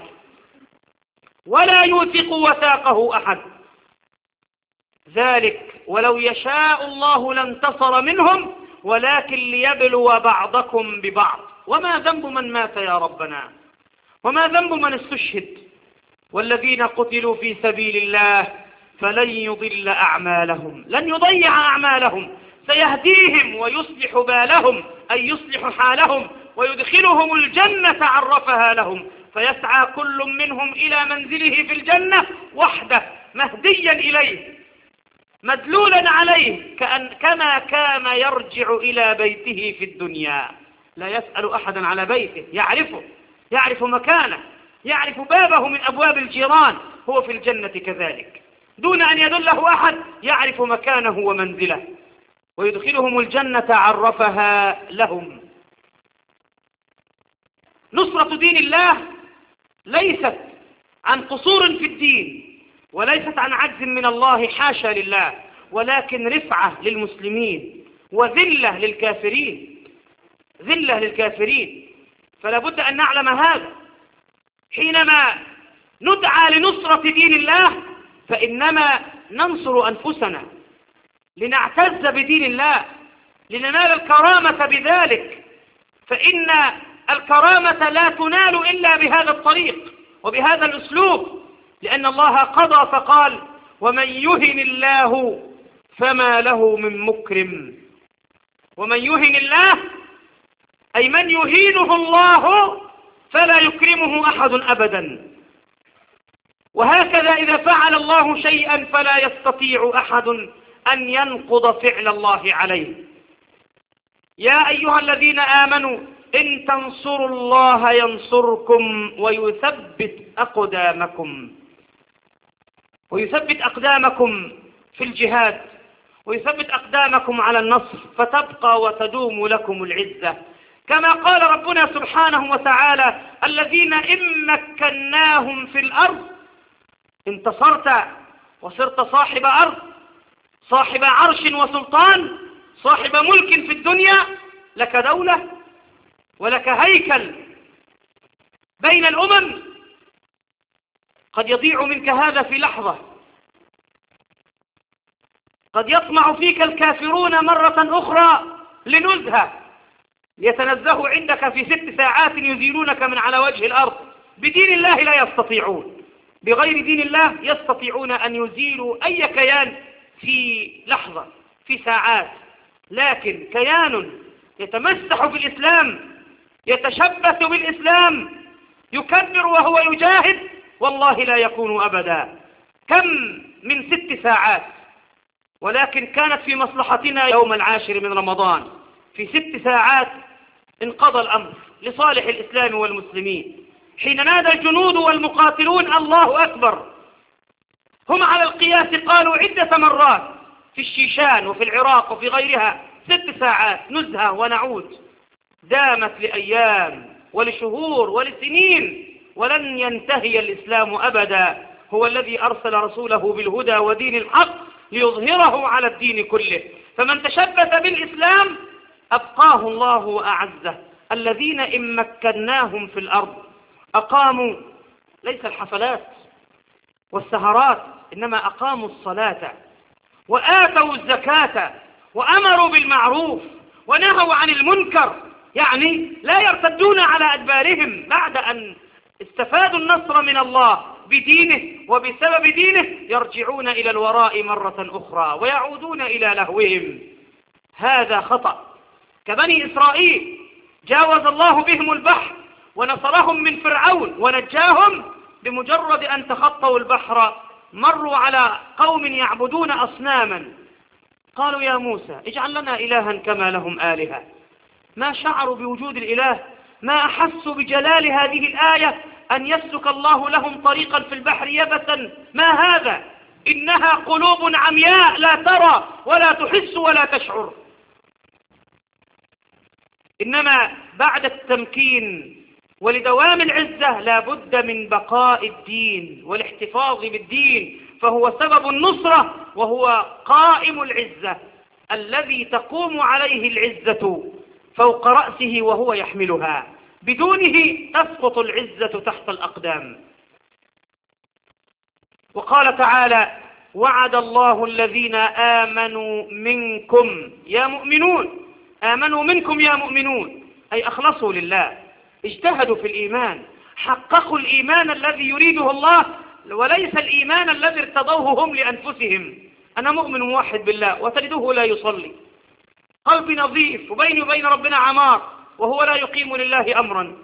ولا يوثق وثاقه أحد. ذلك ولو يشاء الله لانتصر منهم، ولكن ليبلو بعضكم ببعض. وما ذنب من مات يا ربنا؟ وما ذنب من استشهد؟ والذين قتلوا في سبيل الله فلن يضل أعمالهم، لن يضيع أعمالهم، سيهديهم ويصلح بالهم، أي يصلح حالهم ويدخلهم الجنة عرفها لهم، فيسعى كل منهم إلى منزله في الجنة وحده مهديا إليه مدلولا عليه كما كان يرجع إلى بيته في الدنيا، لا يسأل أحدا على بيته، يعرف مكانه، يعرف بابه من أبواب الجيران، هو في الجنة كذلك دون أن يدله أحد، يعرف مكانه ومنزله. ويدخلهم الجنة عرفها لهم. نصرة دين الله ليست عن قصور في الدين، وليست عن عجز من الله، حاشا لله، ولكن رفعة للمسلمين وذلة للكافرين. فلا بد أن نعلم هذا. حينما ندعى لنصرة دين الله فإنما ننصر أنفسنا لنعتز بدين الله، لننال الكرامة بذلك، فإن الكرامة لا تنال إلا بهذا الطريق وبهذا الأسلوب، لأن الله قضى فقال: ومن يهن الله فما له من مكرم. ومن يهن الله أي من يهينه الله فلا يكرمه أحد أبدا. وهكذا إذا فعل الله شيئا فلا يستطيع أحد أن ينقض فعل الله عليه. يا أيها الذين آمنوا إن تنصروا الله ينصركم ويثبت أقدامكم في الجهاد، ويثبت أقدامكم على النصر، فتبقى وتدوم لكم العزة. كما قال ربنا سبحانه وتعالى: الذين إن مكناهم في الأرض انتصرت وصرت صاحب أرض، صاحب عرش وسلطان، صاحب ملك في الدنيا، لك دولة ولك هيكل بين الأمم. قد يضيع منك هذا في لحظة، قد يطمع فيك الكافرون مرة أخرى لنزهة، يتنزه عندك في 6 ساعات يزيلونك من على وجه الأرض. بدين الله لا يستطيعون، بغير دين الله يستطيعون أن يزيلوا أي كيان في لحظة، في ساعات. لكن كيان يتمسح بالإسلام، يتشبث بالإسلام، يكبر وهو يجاهد، والله لا يكون أبدا. كم من 6 ساعات، ولكن كانت في مصلحتنا يوم 10 من رمضان. في 6 ساعات انقضى الأمر لصالح الإسلام والمسلمين، حين نادى الجنود والمقاتلون: الله أكبر. هم على القياس قالوا عدة مرات في الشيشان وفي العراق وفي غيرها: 6 ساعات نزهة ونعود. دامت لأيام ولشهور ولسنين، ولن ينتهي الإسلام أبدا. هو الذي أرسل رسوله بالهدى ودين الحق ليظهره على الدين كله. فمن تشبث بالإسلام أبقاه الله وأعزه. الذين إن مكناهم في الأرض أقاموا ليس الحفلات والسهرات، إنما أقاموا الصلاة وآتوا الزكاة وأمروا بالمعروف ونهوا عن المنكر، يعني لا يرتدون على أدبارهم بعد أن استفادوا النصر من الله بدينه وبسبب دينه، يرجعون إلى الوراء مرة أخرى ويعودون إلى لهوهم. هذا خطأ. كبني إسرائيل جاوز الله بهم البحر ونصرهم من فرعون ونجاهم، بمجرد أن تخطوا البحر مروا على قوم يعبدون أصناما، قالوا: يا موسى اجعل لنا إلها كما لهم آلهة. ما شعروا بوجود الإله، ما أحسوا بجلال هذه الآية، أن يسلك الله لهم طريقا في البحر يبسا. ما هذا؟ إنها قلوب عمياء لا ترى ولا تحس ولا تشعر. إنما بعد التمكين ولدوام العزة لا بد من بقاء الدين والاحتفاظ بالدين، فهو سبب النصرة وهو قائم العزة الذي تقوم عليه العزة فوق رأسه وهو يحملها، بدونه تسقط العزة تحت الأقدام. وقال تعالى: وعد الله الذين آمنوا منكم يا مؤمنون. آمنوا منكم يا مؤمنون أي أخلصوا لله، اجتهدوا في الإيمان، حققوا الإيمان الذي يريده الله، وليس الإيمان الذي ارتضوه هم لأنفسهم. أنا مؤمن موحد بالله، وتجده لا يصلي، قلبي نظيف وبيني وبين ربنا عمار، وهو لا يقيم لله أمرا.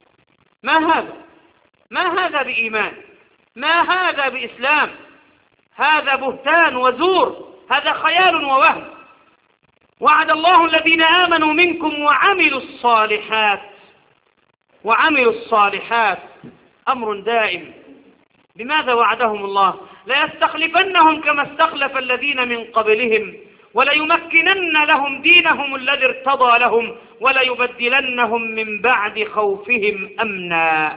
ما هذا بإيمان، ما هذا بإسلام، هذا بهتان وزور، هذا خيال ووهم. وعد الله الذين آمنوا منكم وعملوا الصالحات أمر دائم. بماذا وعدهم الله؟ ليستخلفنهم كما استخلف الذين من قبلهم وليمكنن لهم دينهم الذي ارتضى لهم وليبدلنهم من بعد خوفهم أمنا.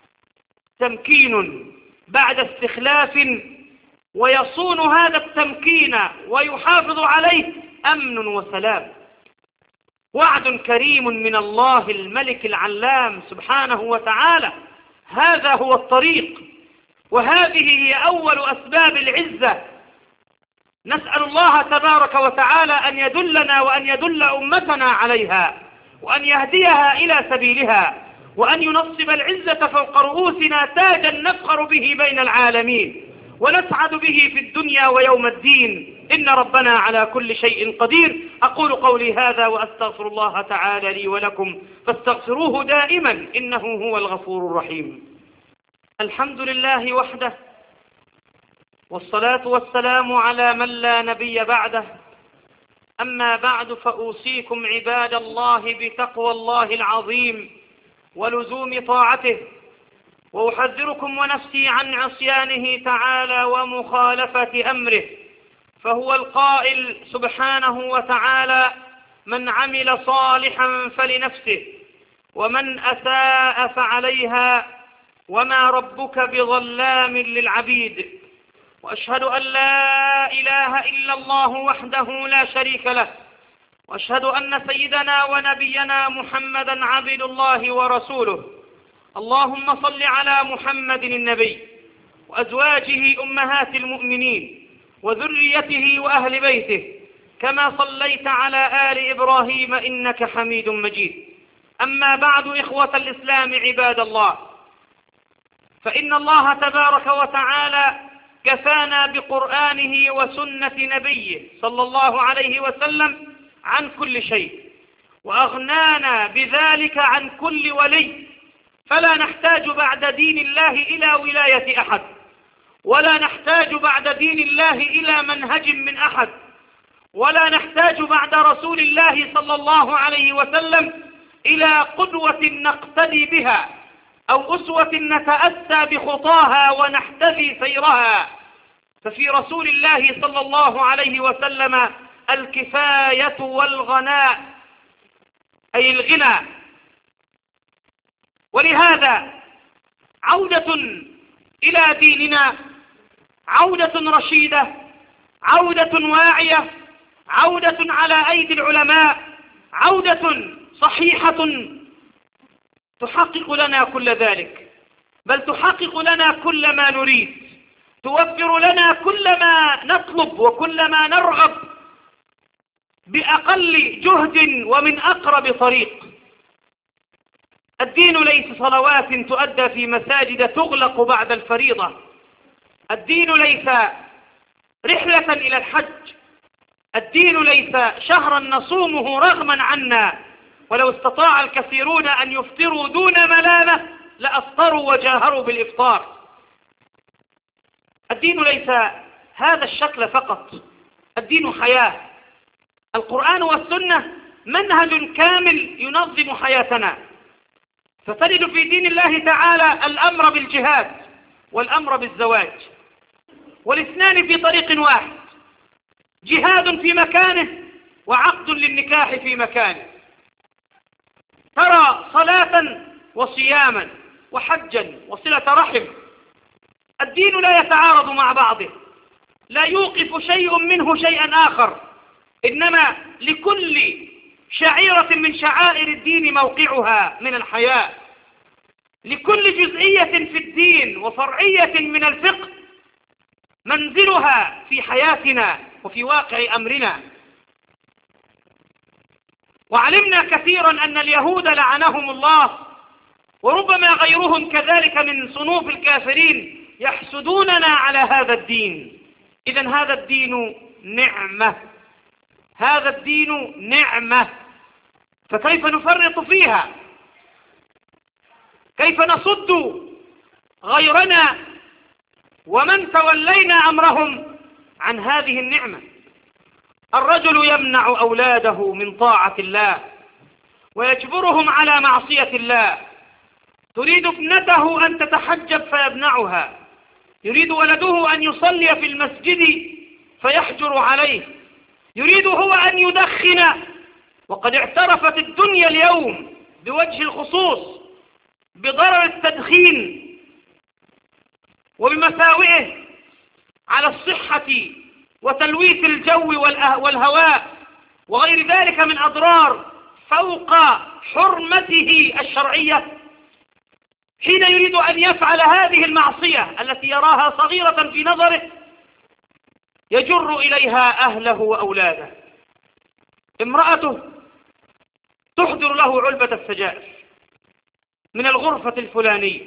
تمكين بعد استخلاف، ويصون هذا التمكين ويحافظ عليه أمن وسلام. وعد كريم من الله الملك العلام سبحانه وتعالى. هذا هو الطريق، وهذه هي أول أسباب العزة. نسأل الله تبارك وتعالى أن يدلنا وأن يدل أمتنا عليها، وأن يهديها إلى سبيلها، وأن ينصب العزة فوق رؤوسنا تاجا نفخر به بين العالمين ونسعد به في الدنيا ويوم الدين. إن ربنا على كل شيء قدير. أقول قولي هذا وأستغفر الله تعالى لي ولكم فاستغفروه دائما إنه هو الغفور الرحيم. الحمد لله وحده، والصلاة والسلام على من لا نبي بعده. أما بعد، فأوصيكم عباد الله بتقوى الله العظيم ولزوم طاعته، وأحذركم ونفسي عن عصيانه تعالى ومخالفة أمره، فهو القائل سبحانه وتعالى: من عمل صالحا فلنفسه ومن أساء فعليها وما ربك بظلام للعبيد. وأشهد أن لا إله إلا الله وحده لا شريك له، وأشهد أن سيدنا ونبينا محمدا عبد الله ورسوله. اللهم صل على محمد النبي وأزواجه أمهات المؤمنين وذريته وأهل بيته، كما صليت على آل إبراهيم إنك حميد مجيد. أما بعد، إخوة الإسلام عباد الله، فإن الله تبارك وتعالى كفانا بقرآنه وسنة نبيه صلى الله عليه وسلم عن كل شيء، وأغنانا بذلك عن كل ولي، فلا نحتاج بعد دين الله إلى ولاية أحد، ولا نحتاج بعد دين الله إلى منهج من أحد، ولا نحتاج بعد رسول الله صلى الله عليه وسلم إلى قدوة نقتدي بها أو أسوة نتأسى بخطاها ونحتذي سيرها. ففي رسول الله صلى الله عليه وسلم الكفاية والغناء، أي الغنى. ولهذا عودة إلى ديننا، عودة رشيدة، عودة واعية، عودة على أيدي العلماء، عودة صحيحة تحقق لنا كل ذلك، بل تحقق لنا كل ما نريد، توفر لنا كل ما نطلب وكل ما نرغب بأقل جهد ومن أقرب طريق. الدين ليس صلوات تؤدى في مساجد تغلق بعد الفريضة، الدين ليس رحلة إلى الحج، الدين ليس شهرا نصومه رغما عنا، ولو استطاع الكثيرون أن يفطروا دون ملامة لأفطروا وجاهروا بالإفطار. الدين ليس هذا الشكل فقط، الدين حياة. القرآن والسنة منهج كامل ينظم حياتنا، فتجد في دين الله تعالى الأمر بالجهاد والأمر بالزواج، والاثنان في طريق واحد، جهاد في مكانه وعقد للنكاح في مكانه. ترى صلاة وصياما وحجا وصلة رحم، الدين لا يتعارض مع بعضه، لا يوقف شيء منه شيئا آخر، إنما لكل شعيرة من شعائر الدين موقعها من الحياة، لكل جزئية في الدين وفرعية من الفقه منزلها في حياتنا وفي واقع أمرنا. وعلمنا كثيرا أن اليهود لعنهم الله، وربما غيرهم كذلك من صنوف الكافرين، يحسدوننا على هذا الدين. إذن هذا الدين نعمة، هذا الدين نعمة، فكيف نفرط فيها؟ كيف نصد غيرنا ومن تولينا أمرهم عن هذه النعمة؟ الرجل يمنع أولاده من طاعة الله ويجبرهم على معصية الله. تريد ابنته أن تتحجب فيمنعها، يريد ولده أن يصلي في المسجد فيحجر عليه، يريد هو أن يدخن، وقد اعترفت الدنيا اليوم بوجه الخصوص بضرر التدخين وبمساوئه على الصحة وتلويث الجو والهواء وغير ذلك من أضرار فوق حرمته الشرعية. حين يريد أن يفعل هذه المعصية التي يراها صغيرة في نظره يجر إليها أهله وأولاده. امرأته تحضر له علبة السجائر من الغرفة الفلانية،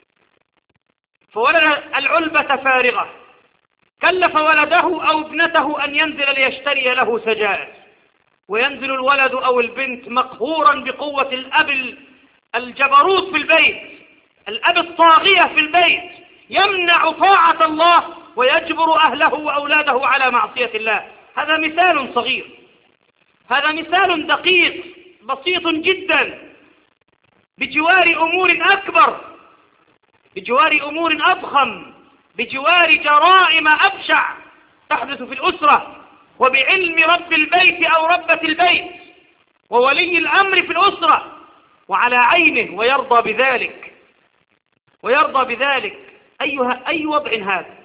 فولد العلبة فارغة، كلف ولده أو ابنته أن ينزل ليشتري له سجائر، وينزل الولد أو البنت مقهورا بقوة الأب الجبروت في البيت، الأب الطاغية في البيت، يمنع طاعة الله ويجبر أهله وأولاده على معصية الله. هذا مثال صغير، هذا مثال دقيق بسيط جدا بجوار أمور أكبر، بجوار أمور أضخم، بجوار جرائم أبشع تحدث في الأسرة، وبعلم رب البيت أو ربة البيت وولي الأمر في الأسرة وعلى عينه ويرضى بذلك، ويرضى بذلك. أي وضع هذا؟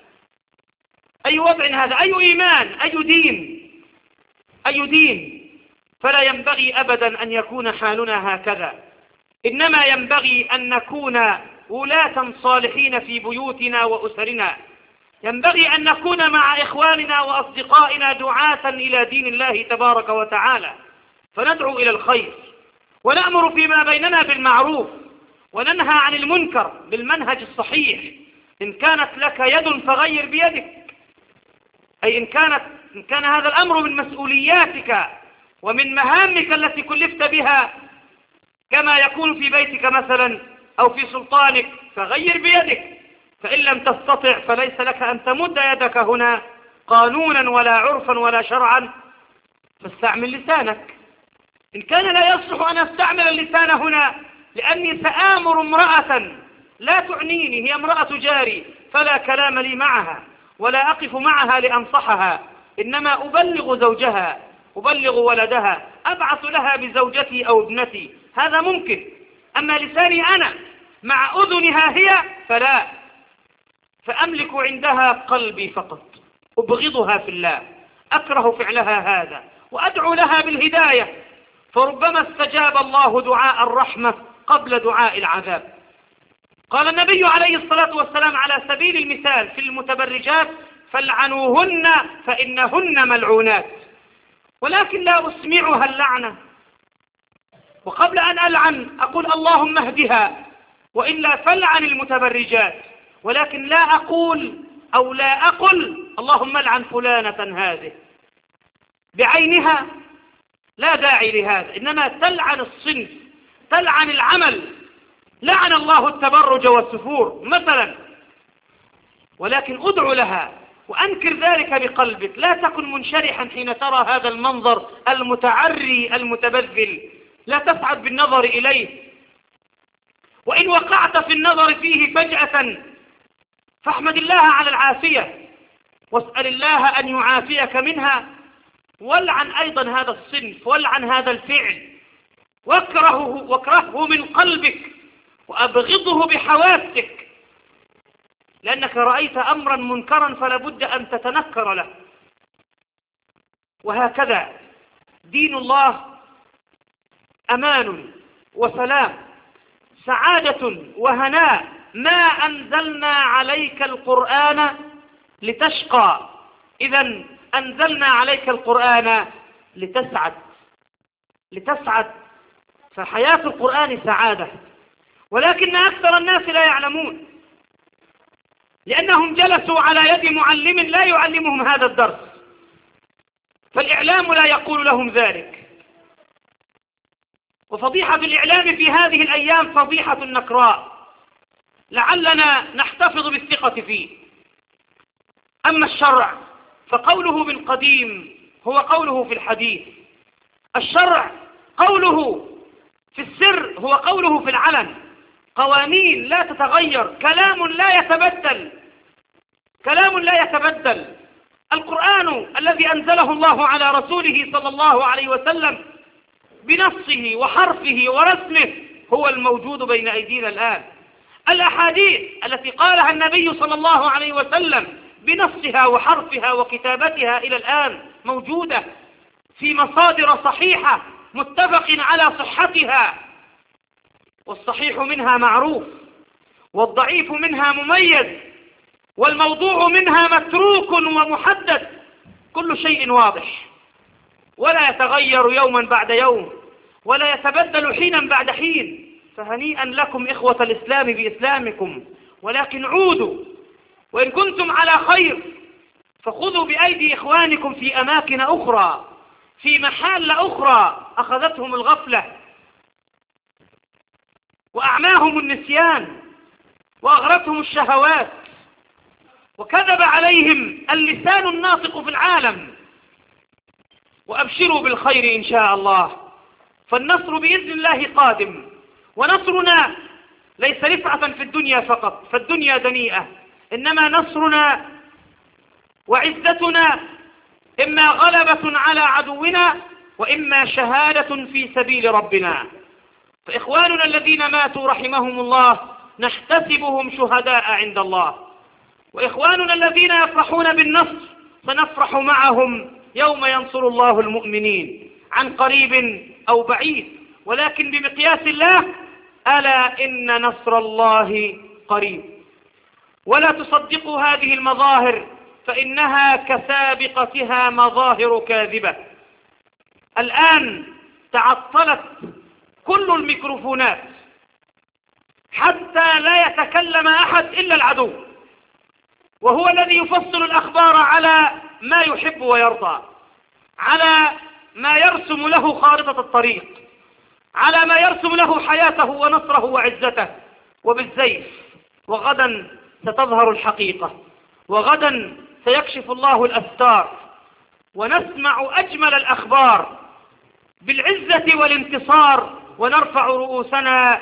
أي وضع هذا؟ أي إيمان؟ أي دين؟ أي دين؟ فلا ينبغي أبدا أن يكون حالنا هكذا، إنما ينبغي أن نكون ولاة صالحين في بيوتنا وأسرنا، ينبغي أن نكون مع إخواننا وأصدقائنا دعاة إلى دين الله تبارك وتعالى، فندعو إلى الخير ونأمر فيما بيننا بالمعروف وننهى عن المنكر بالمنهج الصحيح. إن كانت لك يد فغير بيدك، أي إن كان هذا الأمر من مسؤولياتك ومن مهامك التي كلفت بها كما يكون في بيتك مثلا أو في سلطانك فغير بيدك، فإن لم تستطع فليس لك أن تمد يدك هنا قانونا ولا عرفا ولا شرعا، فاستعمل لسانك. إن كان لا يصلح أن أستعمل اللسان هنا لأني سآمر امرأة لا تعنيني، هي امرأة جاري، فلا كلام لي معها ولا أقف معها لأنصحها، إنما أبلغ زوجها، أبلغ ولدها، أبعث لها بزوجتي أو ابنتي، هذا ممكن. أما لساني أنا مع أذنها هي فلا، فأملك عندها قلبي فقط، أبغضها في الله، أكره فعلها هذا، وأدعو لها بالهداية، فربما استجاب الله دعاء الرحمة قبل دعاء العذاب. قال النبي عليه الصلاة والسلام على سبيل المثال في المتبرجات: فالعنوهن فإنهن ملعونات. ولكن لا أسمعها اللعنة، وقبل أن ألعن أقول اللهم اهدها، وإلا فلعن المتبرجات، ولكن لا أقول أو لا أقل اللهم العن فلانة هذه بعينها، لا داعي لهذا، إنما تلعن الصنف، تلعن العمل، لعن الله التبرج والسفور مثلا، ولكن أدعو لها وأنكر ذلك بقلبك، لا تكن منشرحا حين ترى هذا المنظر المتعري المتبذل، لا تسعد بالنظر إليه، وإن وقعت في النظر فيه فجأة فاحمد الله على العافية واسأل الله أن يعافيك منها، والعن أيضا هذا الصنف، والعن هذا الفعل، واكرهه من قلبك وأبغضه بحواسك، لأنك رأيت أمرا منكرا فلا بد أن تتنكر له. وهكذا دين الله أمان وسلام، سعادة وهناء. ما أنزلنا عليك القرآن لتشقى، إذن أنزلنا عليك القرآن لتسعد، فحياة القرآن سعادة، ولكن أكثر الناس لا يعلمون، لأنهم جلسوا على يد معلم لا يعلمهم هذا الدرس، فالإعلام لا يقول لهم ذلك، وفضيحة الإعلام في هذه الأيام فضيحة نكراء لعلنا نحتفظ بالثقة فيه. أما الشرع فقوله بالقديم هو قوله في الحديث. الشرع قوله في السر هو قوله في العلن. قوانين لا تتغير، كلام لا يتبدل، كلام لا يتبدل. القرآن الذي أنزله الله على رسوله صلى الله عليه وسلم بنصه وحرفه ورسمه هو الموجود بين أيدينا الآن. الأحاديث التي قالها النبي صلى الله عليه وسلم بنصها وحرفها وكتابتها إلى الآن موجودة في مصادر صحيحة متفق على صحتها، والصحيح منها معروف والضعيف منها مميز والموضوع منها متروك ومحدد. كل شيء واضح ولا يتغير يوما بعد يوم ولا يتبدل حينا بعد حين. فهنيئا لكم إخوة الإسلام بإسلامكم، ولكن عودوا، وإن كنتم على خير فخذوا بأيدي إخوانكم في أماكن أخرى، في محال أخرى أخذتهم الغفلة وأعماهم النسيان وأغرتهم الشهوات وكذب عليهم اللسان الناطق في العالم. وأبشروا بالخير إن شاء الله، فالنصر بإذن الله قادم. ونصرنا ليس رفعة في الدنيا فقط، فالدنيا دنيئة، إنما نصرنا وعزتنا إما غلبة على عدونا وإما شهادة في سبيل ربنا. فإخواننا الذين ماتوا رحمهم الله نحتسبهم شهداء عند الله، وإخواننا الذين يفرحون بالنصر سنفرح معهم يوم ينصر الله المؤمنين عن قريب أو بعيد، ولكن بمقياس الله: ألا إن نصر الله قريب. ولا تصدقوا هذه المظاهر فإنها كسابقتها مظاهر كاذبة. الآن تعطلت كل الميكروفونات حتى لا يتكلم أحد إلا العدو، وهو الذي يفصل الأخبار على ما يحب ويرضى، على ما يرسم له خارطة الطريق، على ما يرسم له حياته ونصره وعزته. وبالزيف وغدا ستظهر الحقيقة، وغدا سيكشف الله الأستار ونسمع أجمل الأخبار بالعزة والانتصار، ونرفع رؤوسنا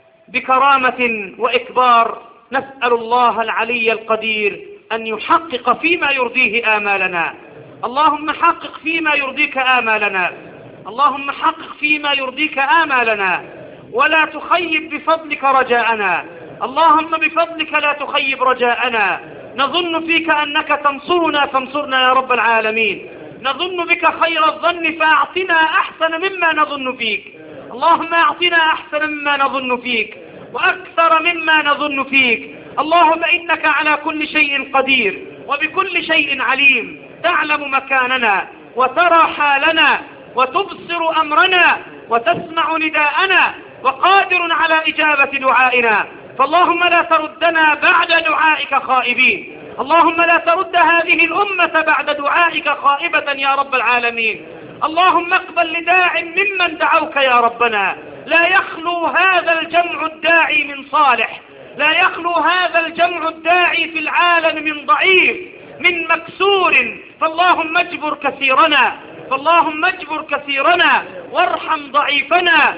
بكرامة وإكبار. نسأل الله العلي القدير أن يحقق فيما يرضيه آمالنا. اللهم حقق فيما يرضيك آمالنا، اللهم حقق فيما يرضيك آمالنا، ولا تخيب بفضلك رجاءنا. اللهم بفضلك لا تخيب رجاءنا. نظن فيك أنك تنصرنا فانصرنا يا رب العالمين. نظن بك خير الظن فأعطنا أحسن مما نظن فيك. اللهم أعطنا أحسن مما نظن فيك وأكثر مما نظن فيك. اللهم إنك على كل شيء قدير وبكل شيء عليم، تعلم مكاننا وترى حالنا وتبصر أمرنا وتسمع نداءنا وقادر على إجابة دعائنا. فاللهم لا تردنا بعد دعائك خائبين. اللهم لا ترد هذه الأمة بعد دعائك خائبة يا رب العالمين. اللهم اقبل لداع ممن دعوك يا ربنا. لا يخلو هذا الجمع الداعي من صالح، لا يخلو هذا الجمع الداعي في العالم من ضعيف، من مكسور. فاللهم اجبر كثيرنا، فاللهم اجبر كثيرنا وارحم ضعيفنا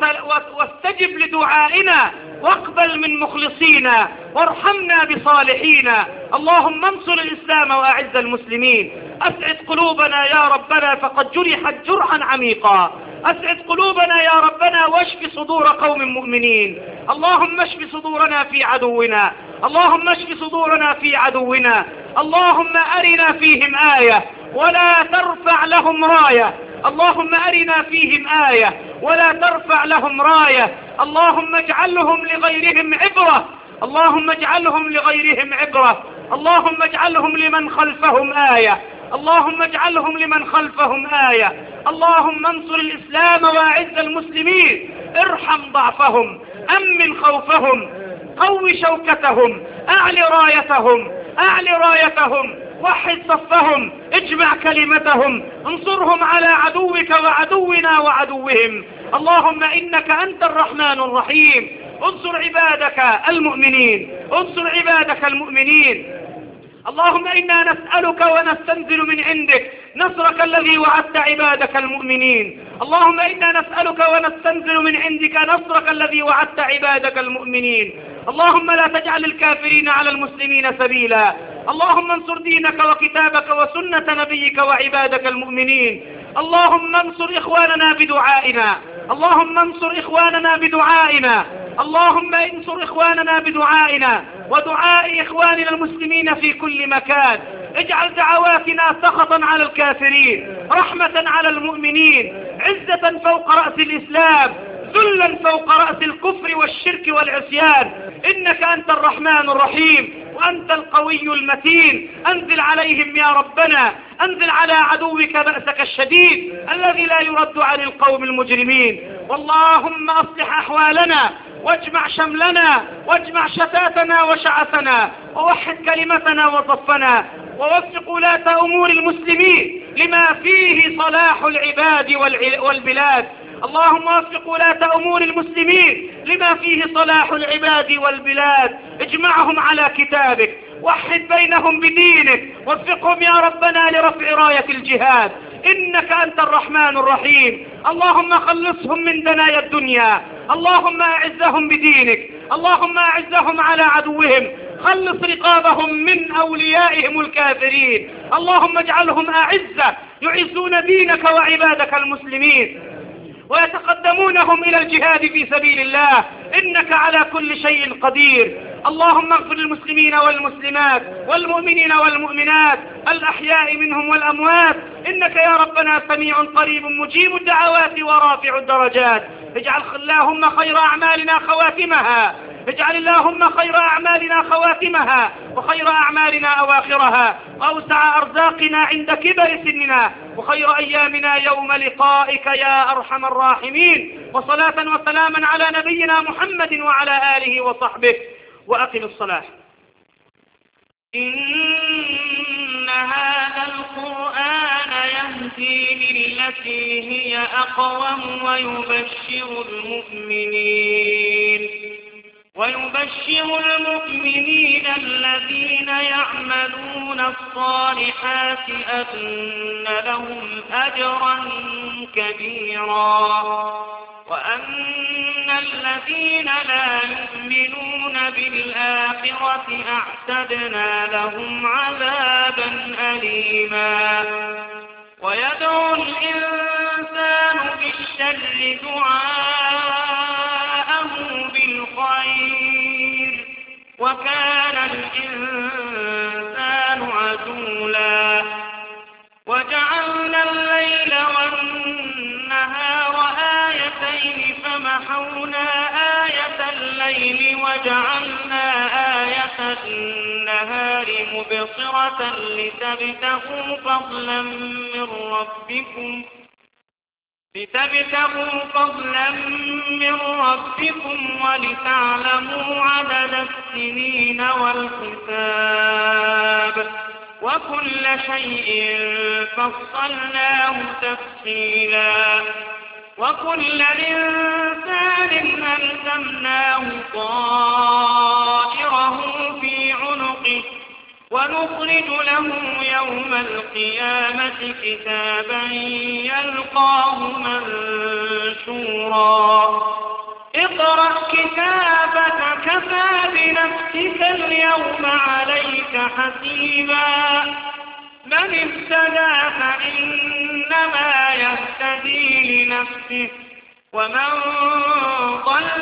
واستجب لدعائنا واقبل من مخلصينا وارحمنا بصالحينا. اللهم انصر الإسلام وأعز المسلمين. أسعد قلوبنا يا ربنا فقد جرحت جرحا عميقا. أسعد قلوبنا يا ربنا واشف صدور قوم مؤمنين. اللهم اشف صدورنا في عدونا، اللهم اشف صدورنا في عدونا. اللهم أرنا فيهم آية ولا ترفع لهم راية. اللهم أرنا فيهم آية ولا ترفع لهم راية. اللهم اجعلهم لغيرهم عبرة، اللهم اجعلهم لغيرهم عبرة. اللهم اجعلهم لمن خلفهم آية، اللهم اجعلهم لمن خلفهم آية. اللهم انصر الإسلام وأعز المسلمين. ارحم ضعفهم، أمن خوفهم، قو شوكتهم، أعل رايتهم، أعل رايتهم. وحد صفهم، اجمع كلمتهم، انصرهم على عدوك وعدونا وعدوهم. اللهم إنك أنت الرحمن الرحيم، انصر عبادك المؤمنين، انصر عبادك المؤمنين. اللهم إنا نسألك ونستنزل من عندك نصرك الذي وعدت عبادك المؤمنين. اللهم إنا نسألك ونستنزل من عندك نصرك الذي وعدت عبادك المؤمنين. اللهم لا تجعل الكافرين على المسلمين سبيلا. اللهم انصر دينك وكتابك وسنة نبيك وعبادك المؤمنين. اللهم انصر إخواننا بدعائنا، اللهم انصر إخواننا بدعائنا، اللهم انصر إخواننا بدعائنا ودعاء إخواننا المسلمين في كل مكان. اجعل دعواتنا سخطا على الكافرين، رحمة على المؤمنين، عزة فوق رأس الإسلام، ذلا فوق رأس الكفر والشرك والعصيان. إنك أنت الرحمن الرحيم وأنت القوي المتين. أنزل عليهم يا ربنا، أنزل على عدوك بأسك الشديد الذي لا يرد عن القوم المجرمين. واللهم أصلح أحوالنا واجمع شملنا واجمع شتاتنا وشعثنا ووحد كلمتنا وصفنا، ووفق ولاة أمور المسلمين لما فيه صلاح العباد والبلاد. اللهم وفق ولاة أمور المسلمين لما فيه صلاح العباد والبلاد. اجمعهم على كتابك، وحد بينهم بدينك، وفقهم يا ربنا لرفع راية الجهاد. إنك أنت الرحمن الرحيم. اللهم خلصهم من دنايا الدنيا، اللهم أعزهم بدينك، اللهم أعزهم على عدوهم، خلص رقابهم من أوليائهم الكافرين. اللهم اجعلهم أعزة يعزون دينك وعبادك المسلمين ويتقدمونهم إلى الجهاد في سبيل الله. إنك على كل شيء قدير. اللهم اغفر للمسلمين والمسلمات والمؤمنين والمؤمنات الأحياء منهم والأموات. إنك يا ربنا سميع قريب مجيب الدعوات ورافع الدرجات. اجعل اللهم خير أعمالنا خواتمها، اجعل اللهم خير أعمالنا خواتمها وخير أعمالنا أواخرها، وأوسع أرزاقنا عند كبر سننا، وخير أيامنا يوم لقائك يا أرحم الراحمين. وصلاة وسلاما على نبينا محمد وعلى آله وصحبه. وأقم الصلاة. إن هذا القرآن يهدي للتي هي أقوم ويبشر المؤمنين الذين يعملون الصالحات أن لهم أجرا كبيرا، وأن الذين لا يؤمنون بالآخرة أعتدنا لهم عذابا أليما. ويدعو الإنسان بالشر دعاءه بالخير، وكان الإنسان عجولا. وجعلنا الليل والنهار آيتين فمحونا آية الليل وجعلنا آية النهار مبصرة لتبتغوا فضلا من ربكم ولتعلموا عدد السنين والحساب، وكل شيء فصلناه تفصيلا. وكل إنسان ألزمناه طائره في عنقه، ونخرج له يوم القيامة كتابا يلقاه منشورا. اقرأ كتابك كفى بنفسك اليوم عليك حسيبا. من اهتدى فإنما يهتدي لنفسه، ومن ضل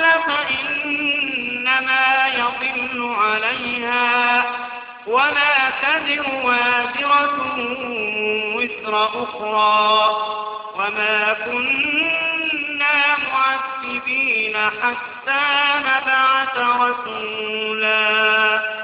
فإنما يضل عليها، ولا تزر وازرة وزر أخرى، وما كنا معذبين حتى نبعث رسولا.